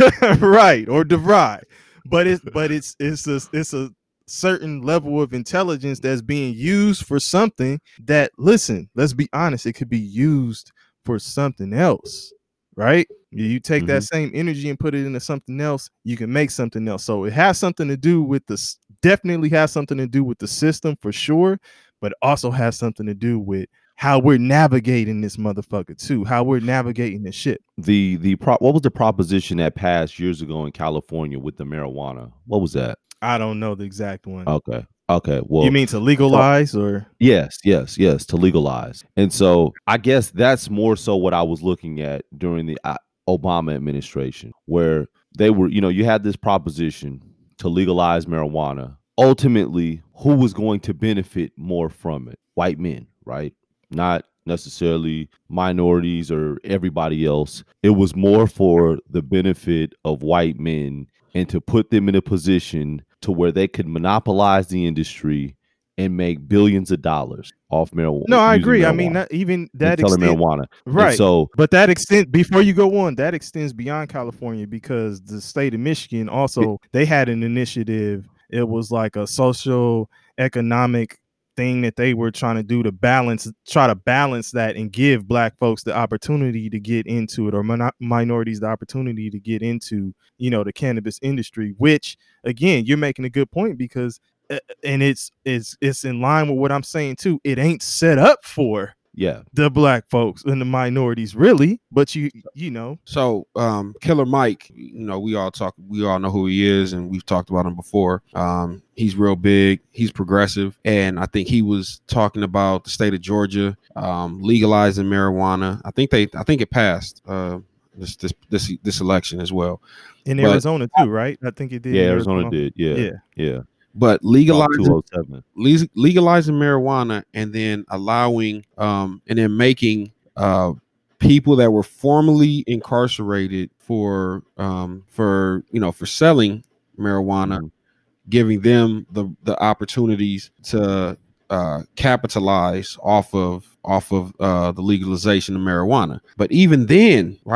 Right, or DeVry. But it's but it's it's a it's a certain level of intelligence that's being used for something that, listen, let's be honest, it could be used for something else, right? You, you take that same energy and put it into something else, you can make something else. So it has something to do with this, definitely has something to do with the system for sure, but also has something to do with how we're navigating this motherfucker too, how we're navigating this shit. The the pro- what was the proposition that passed years ago in California with the marijuana? What was that? I don't know the exact one. Okay. Okay. Well, You mean to legalize or? yes, yes, yes, to legalize. And so I guess that's more so what I was looking at during the uh, Obama administration, where they were, you know, you had this proposition to legalize marijuana. Ultimately, who was going to benefit more from it? White men, right? Not necessarily minorities or everybody else. It was more for the benefit of white men and to put them in a position to where they could monopolize the industry and make billions of dollars off marijuana. No, I using agree. I mean, marijuana not even and that selling extent, marijuana. And right? so But that extent, before you go on, that extends beyond California because the state of Michigan also, they had an initiative. It was like a social economic thing that they were trying to do to balance, try to balance that and give black folks the opportunity to get into it, or min- minorities the opportunity to get into, you know, the cannabis industry, which again, you're making a good point because, uh, and it's, it's, it's in line with what I'm saying too. It ain't set up for yeah, the black folks and the minorities really, but you you know So, um, Killer Mike, you know, we all talk, we all know who he is, and we've talked about him before. Um, he's real big, he's progressive, and I think he was talking about the state of Georgia um, legalizing marijuana. I think they, I think it passed uh, this this this this election as well. in But- Arizona too, right? I think it did. yeah, in Arizona did. Yeah, Yeah. yeah. But two legalizing oh seven. le- legalizing marijuana and then allowing um and then making uh people that were formerly incarcerated for um for you know for selling marijuana, Mhm. giving them the the opportunities to uh capitalize off of off of uh the legalization of marijuana. But even then, right,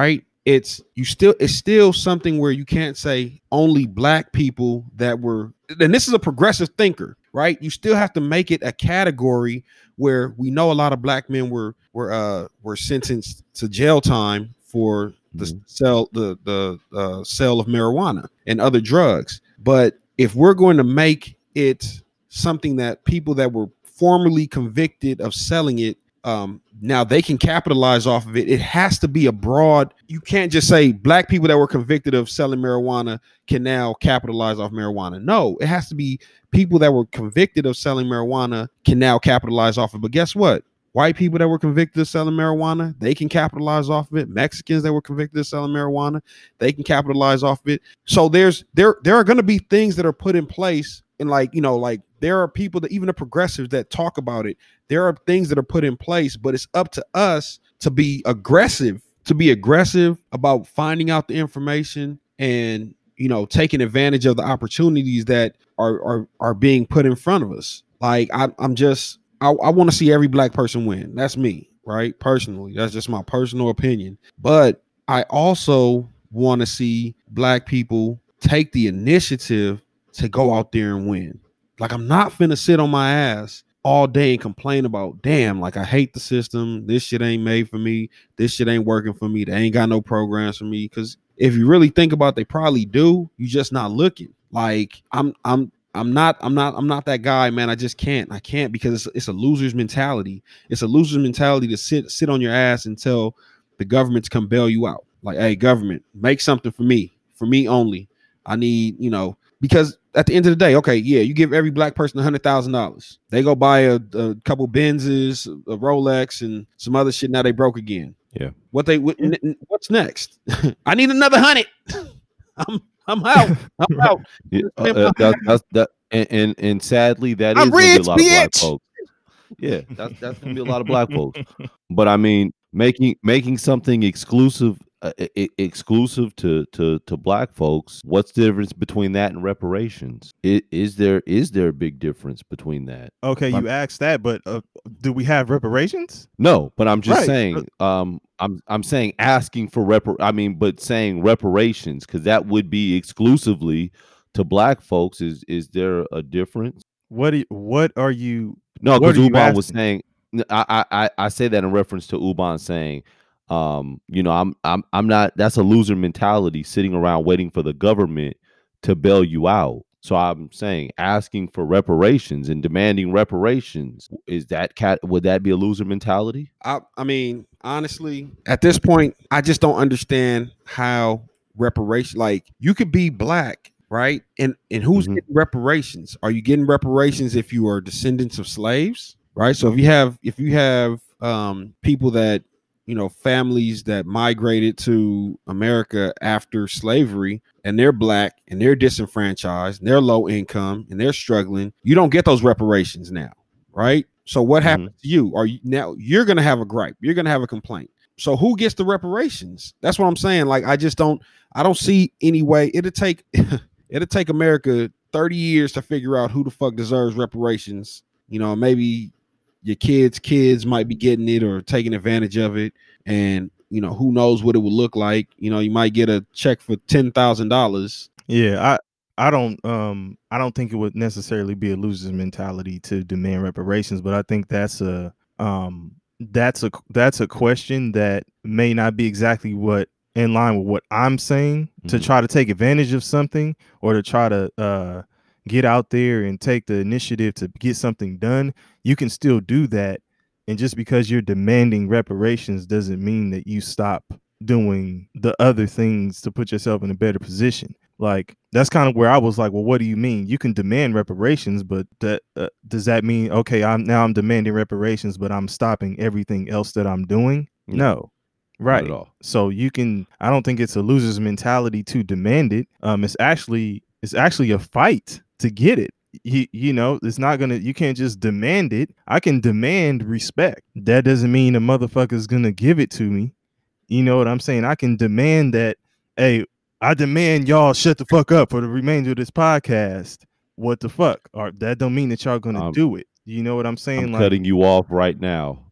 it's you still it's still something where you can't say only black people that were, and this is a progressive thinker, right? You still have to make it a category where we know a lot of black men were were uh were sentenced to jail time for the Mhm. sell the the uh, sale of marijuana and other drugs. But if we're going to make it something that people that were formerly convicted of selling it, um, now they can capitalize off of it. It has to be a broad. You can't just say black people that were convicted of selling marijuana can now capitalize off marijuana. No, it has to be people that were convicted of selling marijuana can now capitalize off it. But guess what? White people that were convicted of selling marijuana, they can capitalize off of it. Mexicans that were convicted of selling marijuana, they can capitalize off of it. So there's there there are going to be things that are put in place, and like you know, like there are people that even the progressives that talk about it. There are things that are put in place, but it's up to us to be aggressive, to be aggressive about finding out the information and you know taking advantage of the opportunities that are are are being put in front of us. Like I, I'm just. I, I want to see every black person win. That's me, right? Personally, that's just my personal opinion. But I also want to see black people take the initiative to go out there and win. Like I'm not finna sit on my ass all day and complain about, damn, like I hate the system. This shit ain't made for me. This shit ain't working for me. They ain't got no programs for me. Because if you really think about it, they probably do. You just not looking. Like I'm, I'm. I'm not, I'm not, I'm not that guy, man. I just can't. I can't because it's, it's a loser's mentality. It's a loser's mentality to sit, sit on your ass until the government to come bail you out. Like, hey, government, make something for me, for me only. I need, you know, because at the end of the day, okay, yeah, you give every black person a hundred thousand dollars. They go buy a, a couple Benzes, a Rolex, and some other shit. Now they broke again. Yeah. What they, what, n- what's next? I need another hundred. I'm, I'm out. I'm out. Yeah, uh, uh, that, that's that, and, and and sadly, that I'm is gonna be a rich, lot of black bitch. folks. Yeah, that's that's gonna be a lot of black folks. But I mean, making making something exclusive, uh, I- exclusive to to to black folks. What's the difference between that and reparations? Is, is there is there a big difference between that? Okay, you asked that, but uh, do we have reparations? No, but I'm just Right. saying. Um, I'm I'm saying asking for repar. I mean, but saying reparations because that would be exclusively to black folks. Is is there a difference? What do you, what are you? No, what because are you Uban was asking? saying. I, I I I say that in reference to Uban saying, um, you know, I'm I'm I'm not. That's a loser mentality, sitting around waiting for the government to bail you out. So I'm saying asking for reparations and demanding reparations, is that cat would that be a loser mentality? I, I mean, honestly, at this point, I just don't understand how reparation. Like, you could be black, right? And and who's Mhm. getting reparations? Are you getting reparations if you are descendants of slaves, right? So if you have if you have um, people that you know families that migrated to America after slavery and they're black and they're disenfranchised and they're low income and they're struggling, you don't get those reparations now, right? So what Mhm. happens to you? Are you now you're gonna have a gripe, you're gonna have a complaint. So who gets the reparations? That's what I'm saying. Like I just don't I don't see any way. It'll take it'll take America thirty years to figure out who the fuck deserves reparations. You know, maybe your kids' kids might be getting it or taking advantage of it. And you know, who knows what it would look like. You know, you might get a check for ten thousand dollars. Yeah, I I don't um I don't think it would necessarily be a loser's mentality to demand reparations, but I think that's a um that's a that's a question that may not be exactly what in line with what I'm saying to Mhm. try to take advantage of something or to try to uh get out there and take the initiative to get something done. You can still do that, and just because you're demanding reparations doesn't mean that you stop doing the other things to put yourself in a better position. Like that's kind of where I was like, well, what do you mean? You can demand reparations, but that uh, does that mean okay? I'm now I'm demanding reparations, but I'm stopping everything else that I'm doing? Yeah. No, Not right? at all. So you can. I don't think it's a loser's mentality to demand it. Um, it's actually it's actually a fight to get it. You, you know, it's not gonna. You can't just demand it. I can demand respect. That doesn't mean a motherfucker's gonna give it to me. You know what I'm saying? I can demand that. Hey, I demand y'all shut the fuck up for the remainder of this podcast. What the fuck? Or that don't mean that y'all gonna Um, do it. You know what I'm saying? I'm Like, cutting you off right now.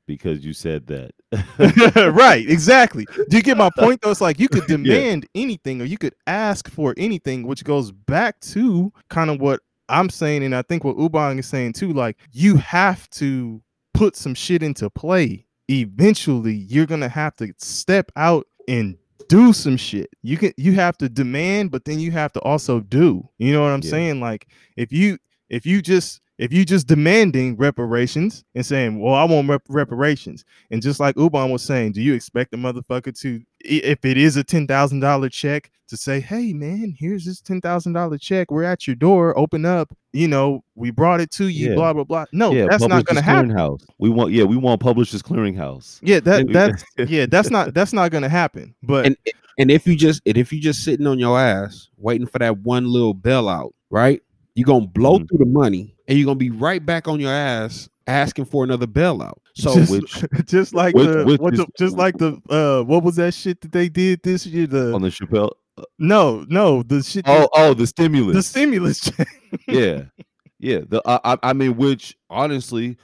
because you said that. Right, exactly. Do you get my point though? It's like you could demand yeah. anything or you could ask for anything, which goes back to kind of what I'm saying, and I think what Ubang is saying too. Like, you have to put some shit into play. Eventually, you're gonna have to step out and do some shit. You can you have to demand, but then you have to also do. You know what I'm yeah. saying? Like, if you if you just if you just demanding reparations and saying, well, I want rep- reparations, and just like Ubang was saying, do you expect the motherfucker to, if it is a ten thousand dollars check, to say, hey man, here's this ten thousand dollars check, we're at your door, open up, you know, we brought it to you, yeah. blah blah blah. No, yeah, that's not gonna happen. House. We want yeah, we want Publishers Clearinghouse. Yeah, that that's yeah, that's not that's not gonna happen. But and and if you just and if you just sitting on your ass waiting for that one little bailout, right? You're gonna blow mm-hmm. through the money and you're gonna be right back on your ass asking for another bailout. So just, which, just like which, the which what is, the, just like the uh what was that shit that they did this year? The on the Chappelle. No, no, the shit. Oh, oh, the stimulus. The stimulus check. yeah, yeah. The I, I mean, which honestly,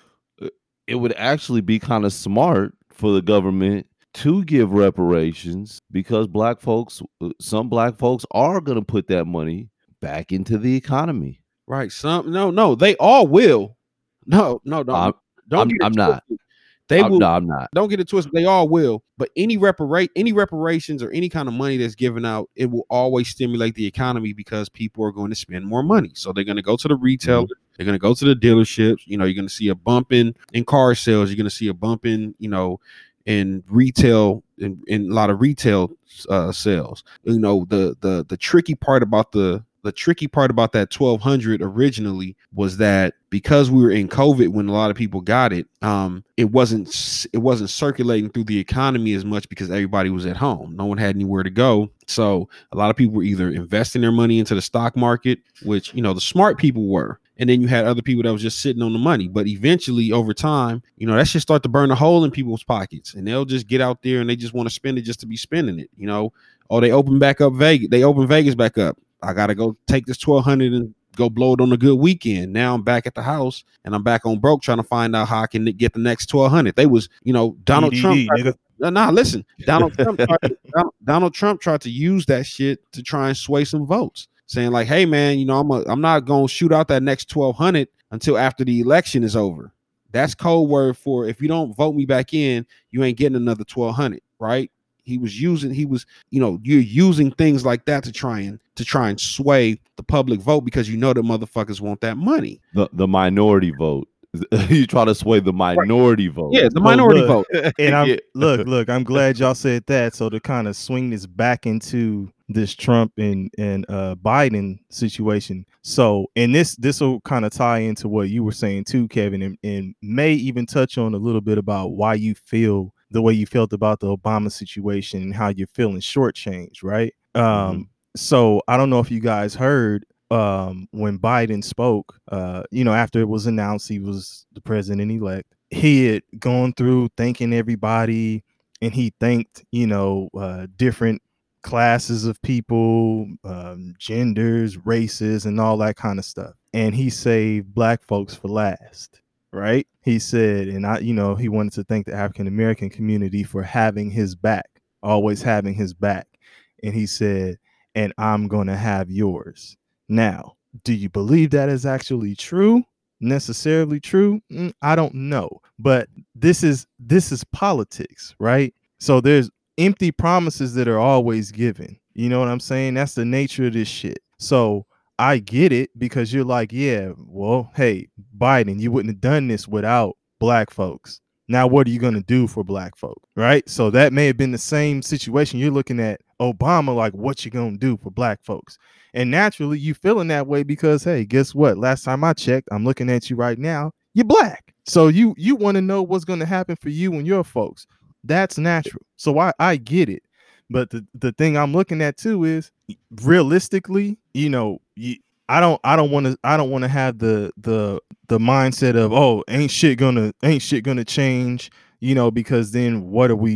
it would actually be kind of smart for the government to give reparations because black folks, some black folks, are gonna put that money back into the economy. Right. Some no, no, they all will. No, no, no. I'm, don't. I'm, I'm not. They I'm, will. No, I'm not. Don't get it twisted. They all will. But any reparate, any reparations or any kind of money that's given out, it will always stimulate the economy because people are going to spend more money. So they're going to go to the retailer. Mm-hmm. They're going to go to the dealerships. You know, you're going to see a bump in in car sales. You're going to see a bump in, you know, in retail, in, in a lot of retail uh, sales. You know, the the the tricky part about the The tricky part about that twelve hundred originally was that because we were in COVID when a lot of people got it, um, it wasn't it wasn't circulating through the economy as much because everybody was at home. No one had anywhere to go. So a lot of people were either investing their money into the stock market, which, you know, the smart people were. And then you had other people that was just sitting on the money. But eventually, over time, you know, that should start to burn a hole in people's pockets. And they'll just get out there and they just want to spend it just to be spending it. You know, oh, they open back up Vegas. They open Vegas back up. I got to go take this twelve hundred and go blow it on a good weekend. Now I'm back at the house and I'm back on broke trying to find out how I can get the next twelve hundred. They was, you know, Donald D D D, Trump. No, nah, listen, Donald Trump, tried to, Donald, Donald Trump tried to use that shit to try and sway some votes, saying like, hey, man, you know, I'm a, I'm not going to shoot out that next twelve hundred until after the election is over. That's code word for if you don't vote me back in, you ain't getting another twelve hundred, right? He was using, he was, you know, you're using things like that to try and to try and sway the public vote because you know the motherfuckers want that money. The the minority vote. You try to sway the minority right. vote. Yeah, the minority oh, vote. And I'm yeah. look, look, I'm glad y'all said that. So to kind of swing this back into this Trump and and uh Biden situation. So and this this will kind of tie into what you were saying too, Kevin, and, and may even touch on a little bit about why you feel the way you felt about the Obama situation and how you're feeling shortchanged, right? Um, mm-hmm. So I don't know if you guys heard um, when Biden spoke, uh, you know, after it was announced he was the president-elect, he had gone through thanking everybody, and he thanked, you know, uh, different classes of people, um, genders, races, and all that kind of stuff. And he saved black folks for last. Right. He said, and I, you know, he wanted to thank the African American community for having his back, always having his back. And he said, and I'm going to have yours. Now, do you believe that is actually true? Necessarily true? Mm, I don't know. But this is this is politics, right? So there's empty promises that are always given. You know what I'm saying? That's the nature of this shit. So I get it because you're like, yeah, well, hey, Biden, you wouldn't have done this without black folks. Now, what are you going to do for black folk? Right. So that may have been the same situation. You're looking at Obama like, what you going to do for black folks? And naturally, you feeling that way because, hey, guess what? Last time I checked, I'm looking at you right now. You're black. So you you want to know what's going to happen for you and your folks. That's natural. So I, I get it. But the, the thing I'm looking at, too, is realistically, you know, you, I don't I don't want to I don't want to have the the the mindset of, oh, ain't shit gonna ain't shit gonna change, you know, because then what are we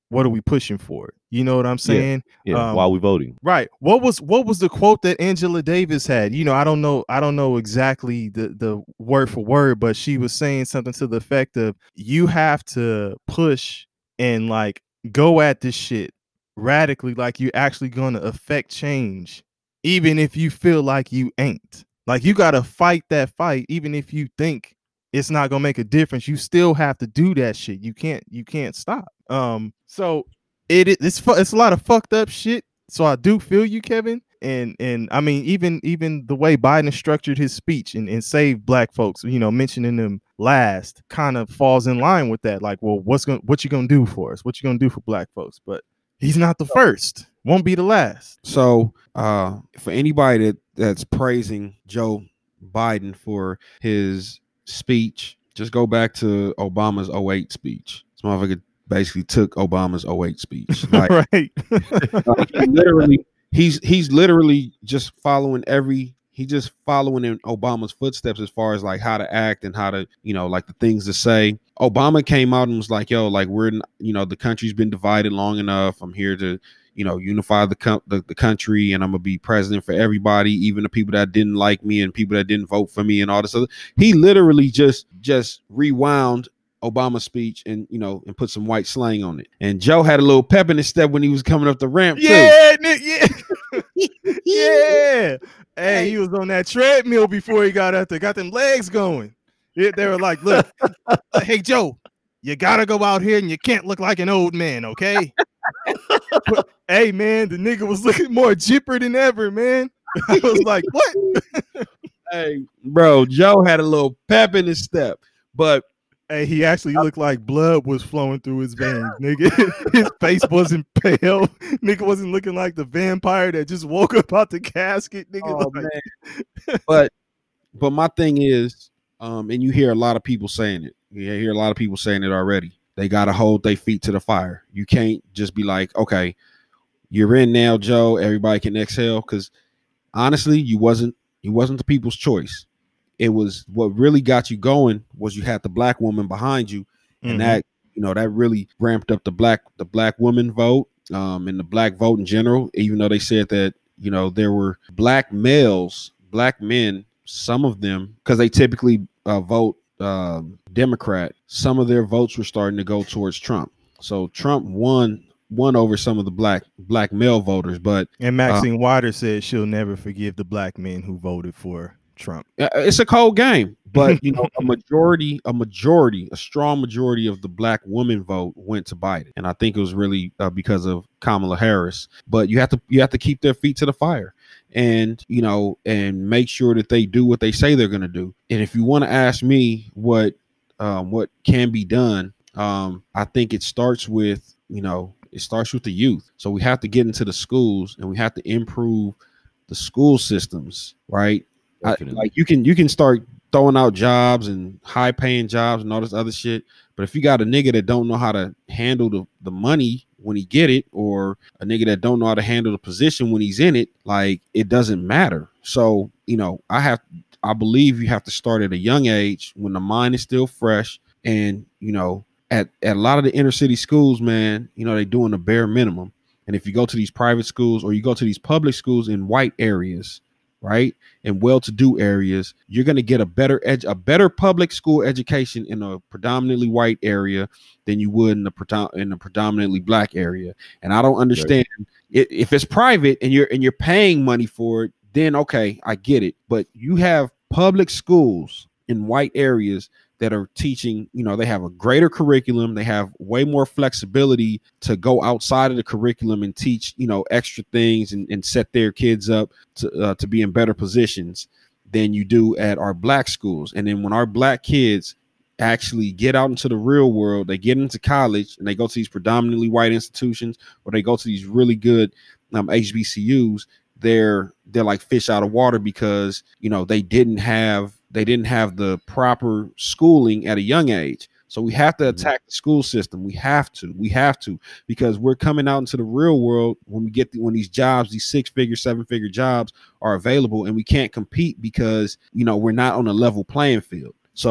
what are we pushing for? You know what I'm saying? Yeah. Um, Why are we voting? Right. What was what was the quote that Angela Davis had? You know, I don't know. I don't know exactly the the word for word, but she was saying something to the effect of you have to push and like go at this shit radically, like you're actually going to affect change, even if you feel like you ain't. Like you got to fight that fight, even if you think it's not gonna make a difference. You still have to do that shit. You can't. You can't stop. Um. So it it- it's fu- it's a lot of fucked up shit. So I do feel you, Kevin. And and I mean, even even the way Biden structured his speech and, and saved black folks, you know, mentioning them last kind of falls in line with that. Like, well, what's going what you gonna do for us? What you gonna do for black folks? But he's not the first. Won't be the last. So, uh, for anybody that, that's praising Joe Biden for his speech, just go back to Obama's oh eight speech. This motherfucker basically took Obama's oh eight speech. Like, Right. like, he literally, he's he's literally just following every. He just following in Obama's footsteps as far as like how to act and how to, you know, like the things to say. Obama came out and was like, "Yo, like we're, in, you know, the country's been divided long enough. I'm here to." you know, unify the, co- the the country, and I'm gonna be president for everybody, even the people that didn't like me and people that didn't vote for me and all this other. He literally just just rewound Obama's speech and, you know, and put some white slang on it. And Joe had a little pep in his step when he was coming up the ramp too. Yeah, Nick, yeah, yeah. Hey, he was on that treadmill before he got out there, got them legs going. Yeah, they were like, "Look, hey Joe, you gotta go out here and you can't look like an old man, okay?" But, hey man, the nigga was looking more jipper than ever, man. I was like, what? Hey, bro, Joe had a little pep in his step, but hey, he actually looked like blood was flowing through his veins, nigga. His face wasn't pale. Nigga wasn't looking like the vampire that just woke up out the casket, nigga. oh, like, man. but but my thing is, um, and you hear a lot of people saying it. You hear a lot of people saying it already. They got to hold their feet to the fire. You can't just be like, okay, you're in now, Joe. Everybody can exhale. Because honestly, you wasn't you wasn't the people's choice. It was what really got you going was you had the black woman behind you, and mm-hmm. that you know that really ramped up the black the black woman vote, um, and the black vote in general. Even though they said that you know there were black males, black men, some of them because they typically uh, vote. Uh, Democrat, some of their votes were starting to go towards Trump. So Trump won won over some of the black black male voters. But and Maxine uh, Waters said she'll never forgive the black men who voted for Trump. It's a cold game, but you know, a majority, a majority, a strong majority of the black woman vote went to Biden, and I think it was really uh, because of Kamala Harris. But you have to you have to keep their feet to the fire. And, you know, and make sure that they do what they say they're going to do. And if you want to ask me what um, what can be done, um, I think it starts with, you know, it starts with the youth. So we have to get into the schools and we have to improve the school systems. Right. I, like you can you can start throwing out jobs and high paying jobs and all this other shit. But if you got a nigga that don't know how to handle the, the money when he get it, or a nigga that don't know how to handle the position when he's in it, like it doesn't matter. So, you know, I have, I believe you have to start at a young age when the mind is still fresh. And, you know, at, at a lot of the inner city schools, man, you know, they doing the bare minimum. And if you go to these private schools or you go to these public schools in white areas, right, in well-to-do areas, you're going to get a better edge, a better public school education in a predominantly white area than you would in the predom- in a predominantly black area. And I don't understand right. If it's private and you're and you're paying money for it, then okay, I get it. But you have public schools in white areas that are teaching, you know, they have a greater curriculum. They have way more flexibility to go outside of the curriculum and teach, you know, extra things and, and set their kids up to, uh, to be in better positions than you do at our black schools. And then when our black kids actually get out into the real world, they get into college and they go to these predominantly white institutions, or they go to these really good um, H B C Us, they're they're like fish out of water because, you know, they didn't have they didn't have the proper schooling at a young age. So we have to attack the school system. We have to, we have to, because we're coming out into the real world when we get the, when these jobs, these six figure, seven figure jobs are available, and we can't compete because, you know, we're not on a level playing field. So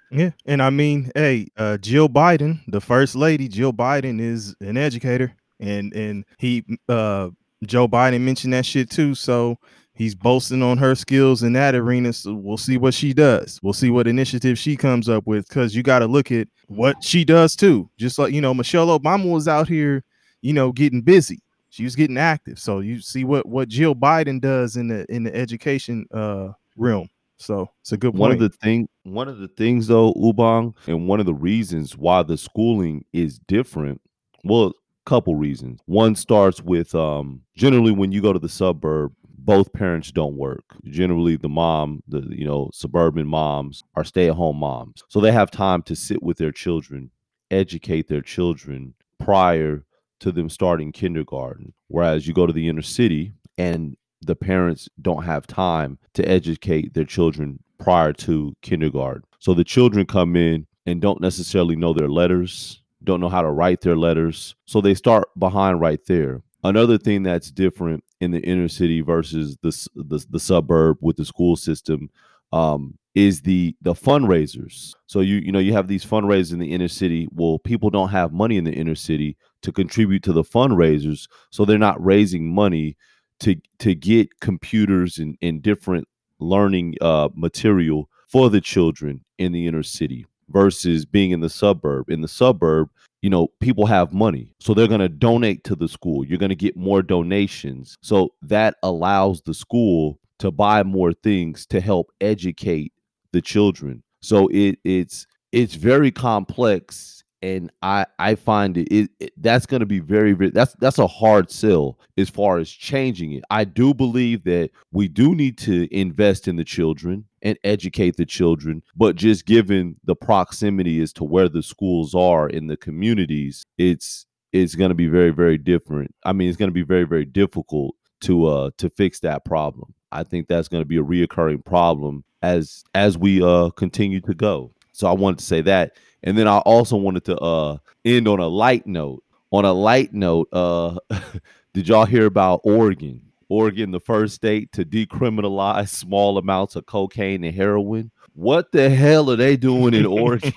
Yeah, and I mean, hey, uh, Jill Biden, the first lady, Jill Biden is an educator, and and he, uh, Joe Biden mentioned that shit too. So he's boasting on her skills in that arena. So we'll see what she does. We'll see what initiative she comes up with, because you got to look at what she does too. Just like, you know, Michelle Obama was out here, you know, getting busy. She was getting active. So you see what what Jill Biden does in the in the education uh realm. So it's a good One of point. the thing, one of the things though, Ubang, and one of the reasons why the schooling is different. Well, couple reasons. One starts with um, generally when you go to the suburb, both parents don't work. Generally, the mom, the you know, suburban moms are stay-at-home moms, so they have time to sit with their children, educate their children prior to them starting kindergarten. Whereas you go to the inner city and the parents don't have time to educate their children prior to kindergarten. So the children come in and don't necessarily know their letters, don't know how to write their letters. So they start behind right there. Another thing that's different in the inner city versus the the, the suburb with the school system um, is the the fundraisers. So you you know you have these fundraisers in the inner city. Well, people don't have money in the inner city to contribute to the fundraisers, so they're not raising money to to get computers and, and different learning uh, material for the children in the inner city versus being in the suburb. In the suburb, you know, people have money, so they're going to donate to the school. You're going to get more donations. So that allows the school to buy more things to help educate the children. So it it's it's very complex. And I, I find it, it, it that's going to be very, very that's that's a hard sell as far as changing it. I do believe that we do need to invest in the children and educate the children, but just given the proximity as to where the schools are in the communities, it's it's going to be very, very different. I mean, it's going to be very, very difficult to uh to fix that problem. I think that's going to be a reoccurring problem as as we uh continue to go. So I wanted to say that. And then I also wanted to uh, end on a light note. On a light note, uh, did y'all hear about Oregon? Oregon, the first state to decriminalize small amounts of cocaine and heroin. What the hell are they doing in Oregon?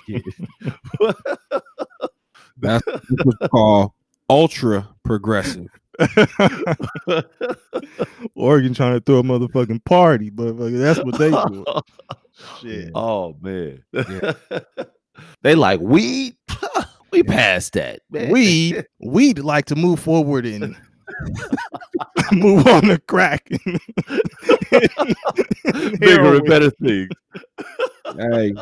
That's what's called ultra progressive. Oregon trying to throw a motherfucking party, but that's what they do. Shit. Oh man. Yeah. They like weed. We passed that. Man. Weed, we'd like to move forward and move on to crack. Bigger and better things. Hey,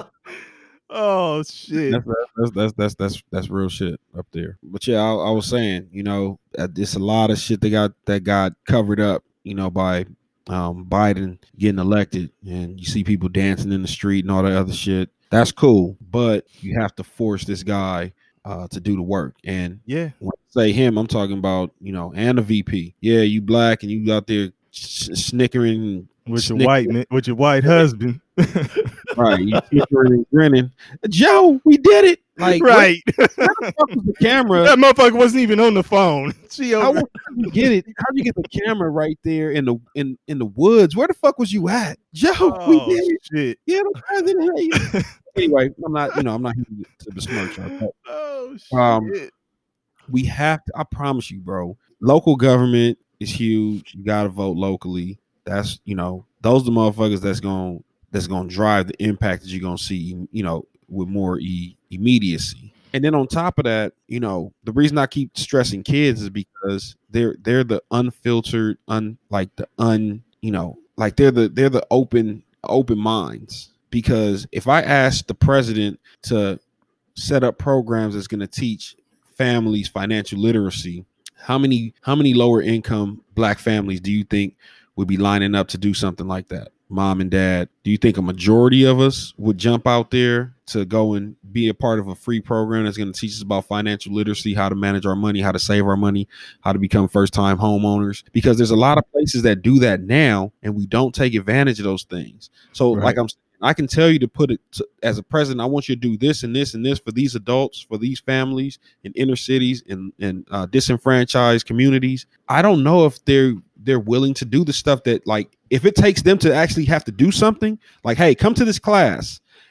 oh shit. that's that's, that's that's that's that's real shit up there. But yeah, I, I was saying, you know, it's a lot of shit that got that got covered up, you know, by um, Biden getting elected, and you see people dancing in the street and all that other shit. That's cool, but you have to force this guy uh, to do the work. And Yeah. when I say him, I'm talking about, you know, and the V P. Yeah, you black and you out there s- snickering With your snickering. white man, with your white husband. Right, you snickering and grinning. Joe, we did it. Like, Right. where the fuck was the camera? That motherfucker wasn't even on the phone. She How over. did you get it? How did you get the camera right there in the in in the woods? Where the fuck was you at, Joe? we Oh did it. shit. Yeah, the president. Hey. Anyway, I'm not. You know, I'm not here to besmirch y'all. But Oh shit. Um, we have to. I promise you, bro. Local government is huge. You got to vote locally. That's you know, those are the motherfuckers that's going that's going to drive the impact that you're going to see. You know, with more e- immediacy. And then on top of that, you know, the reason I keep stressing kids is because they're they're the unfiltered, un like the un, you know, like they're the they're the open open minds. Because if I ask the president to set up programs that's going to teach families financial literacy, how many how many lower income black families do you think would be lining up to do something like that? Mom and dad, do you think a majority of us would jump out there to go and be a part of a free program that's going to teach us about financial literacy, how to manage our money, how to save our money, how to become first-time homeowners? Because there's a lot of places that do that now, and we don't take advantage of those things. So, Right. like I'm saying, I can tell you to put it to, as a president, I want you to do this and this and this for these adults, for these families in inner cities and in, in uh, disenfranchised communities. I don't know if they're they're willing to do the stuff that, like, if it takes them to actually have to do something, like, hey, come to this class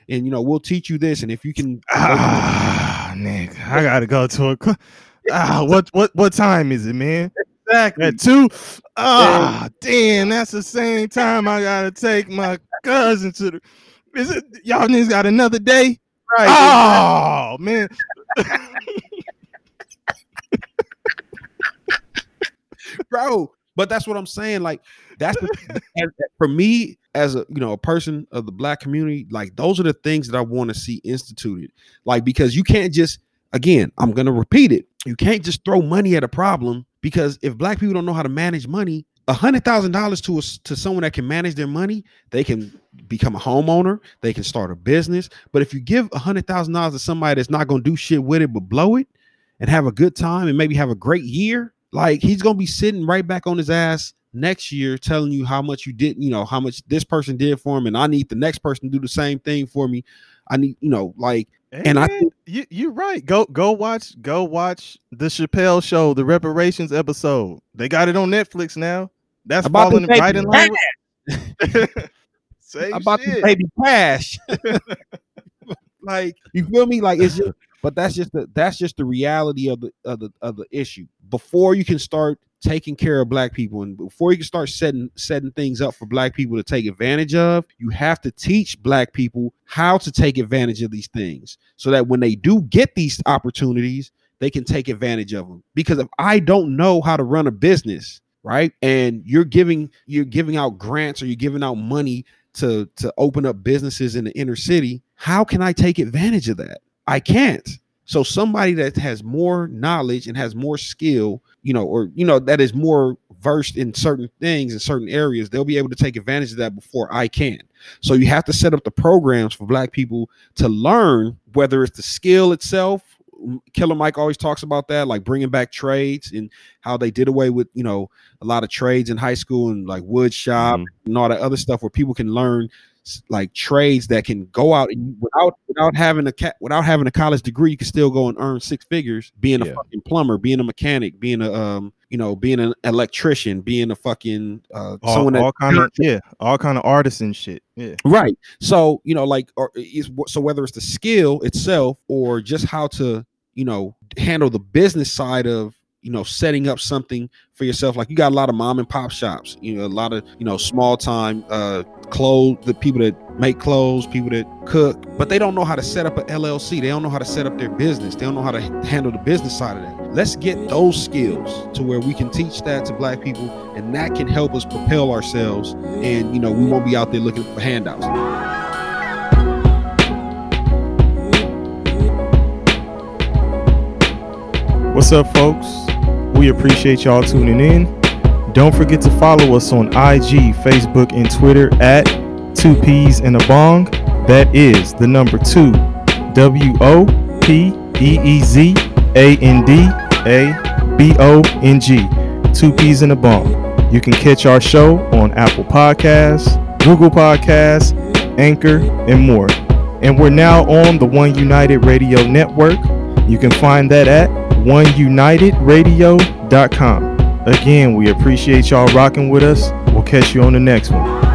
and you know we'll teach you this, and if you can, Ah, nigga, I gotta go to a. cl- Ah, what what what time is it, man? exactly. At two. Ah, damn, that's the same time I gotta take my cousin to the. Is it y'all niggas got another day? Right. Oh man. Bro, but that's what I'm saying. Like, that's the, and for me as a you know a person of the black community. Like, those are the things that I want to see instituted. Like, because you can't just again, I'm gonna repeat it. You can't just throw money at a problem, because if black people don't know how to manage money, a hundred thousand dollars to us to someone that can manage their money, they can become a homeowner, they can start a business. But if you give a hundred thousand dollars to somebody that's not gonna do shit with it but blow it and have a good time and maybe have a great year, like he's gonna be sitting right back on his ass next year telling you how much you did, you know, how much this person did for him, and I need the next person to do the same thing for me. I need, you know, like, Hey, and I man, think you you're right. Go go watch go watch the Chappelle Show, the reparations episode. They got it on Netflix now. That's about falling this right baby in line. cash, With- Same about this shit. baby cash. Like, you feel me? Like, it's just, but that's just the that's just the reality of the of the of the issue. Before you can start taking care of black people, and before you can start setting setting things up for black people to take advantage of, you have to teach black people how to take advantage of these things, so that when they do get these opportunities, they can take advantage of them. Because if I don't know how to run a business, right, and you're giving you're giving out grants or you're giving out money to to open up businesses in the inner city, how can I take advantage of that? I can't. So somebody that has more knowledge and has more skill, you know, or, you know, that is more versed in certain things in certain areas, they'll be able to take advantage of that before I can. So you have to set up the programs for black people to learn, whether it's the skill itself. Killer Mike always talks about that, like bringing back trades and how they did away with, you know, a lot of trades in high school and like wood shop Mm-hmm. and all that other stuff where people can learn like trades that can go out and without without having a cat without having a college degree, you can still go and earn six figures being Yeah. a fucking plumber, being a mechanic, being a um you know being an electrician, being a fucking uh all, someone that all kind of yeah, all kind of artisan shit. Yeah. right. So, you know, like, or is so whether it's the skill itself or just how to, you know, handle the business side of, you know, setting up something for yourself. Like, you got a lot of mom and pop shops, you know, a lot of, you know, small time uh clothes, the people that make clothes, people that cook, but they don't know how to set up an L L C. They don't know how to set up their business. They don't know how to handle the business side of that. Let's get those skills to where we can teach that to black people, and that can help us propel ourselves. And, you know, we won't be out there looking for handouts. What's up, folks? We appreciate y'all tuning in. Don't forget to follow us on I G, Facebook, and Twitter at Two Peas in a Bong. That is the number two, W O P E E Z A N D A B O N G. Two Peas in a Bong. You can catch our show on Apple Podcasts, Google Podcasts, Anchor, and more. And we're now on the One United Radio Network. You can find that at one united radio dot com. Again, we appreciate y'all rocking with us. We'll catch you on the next one.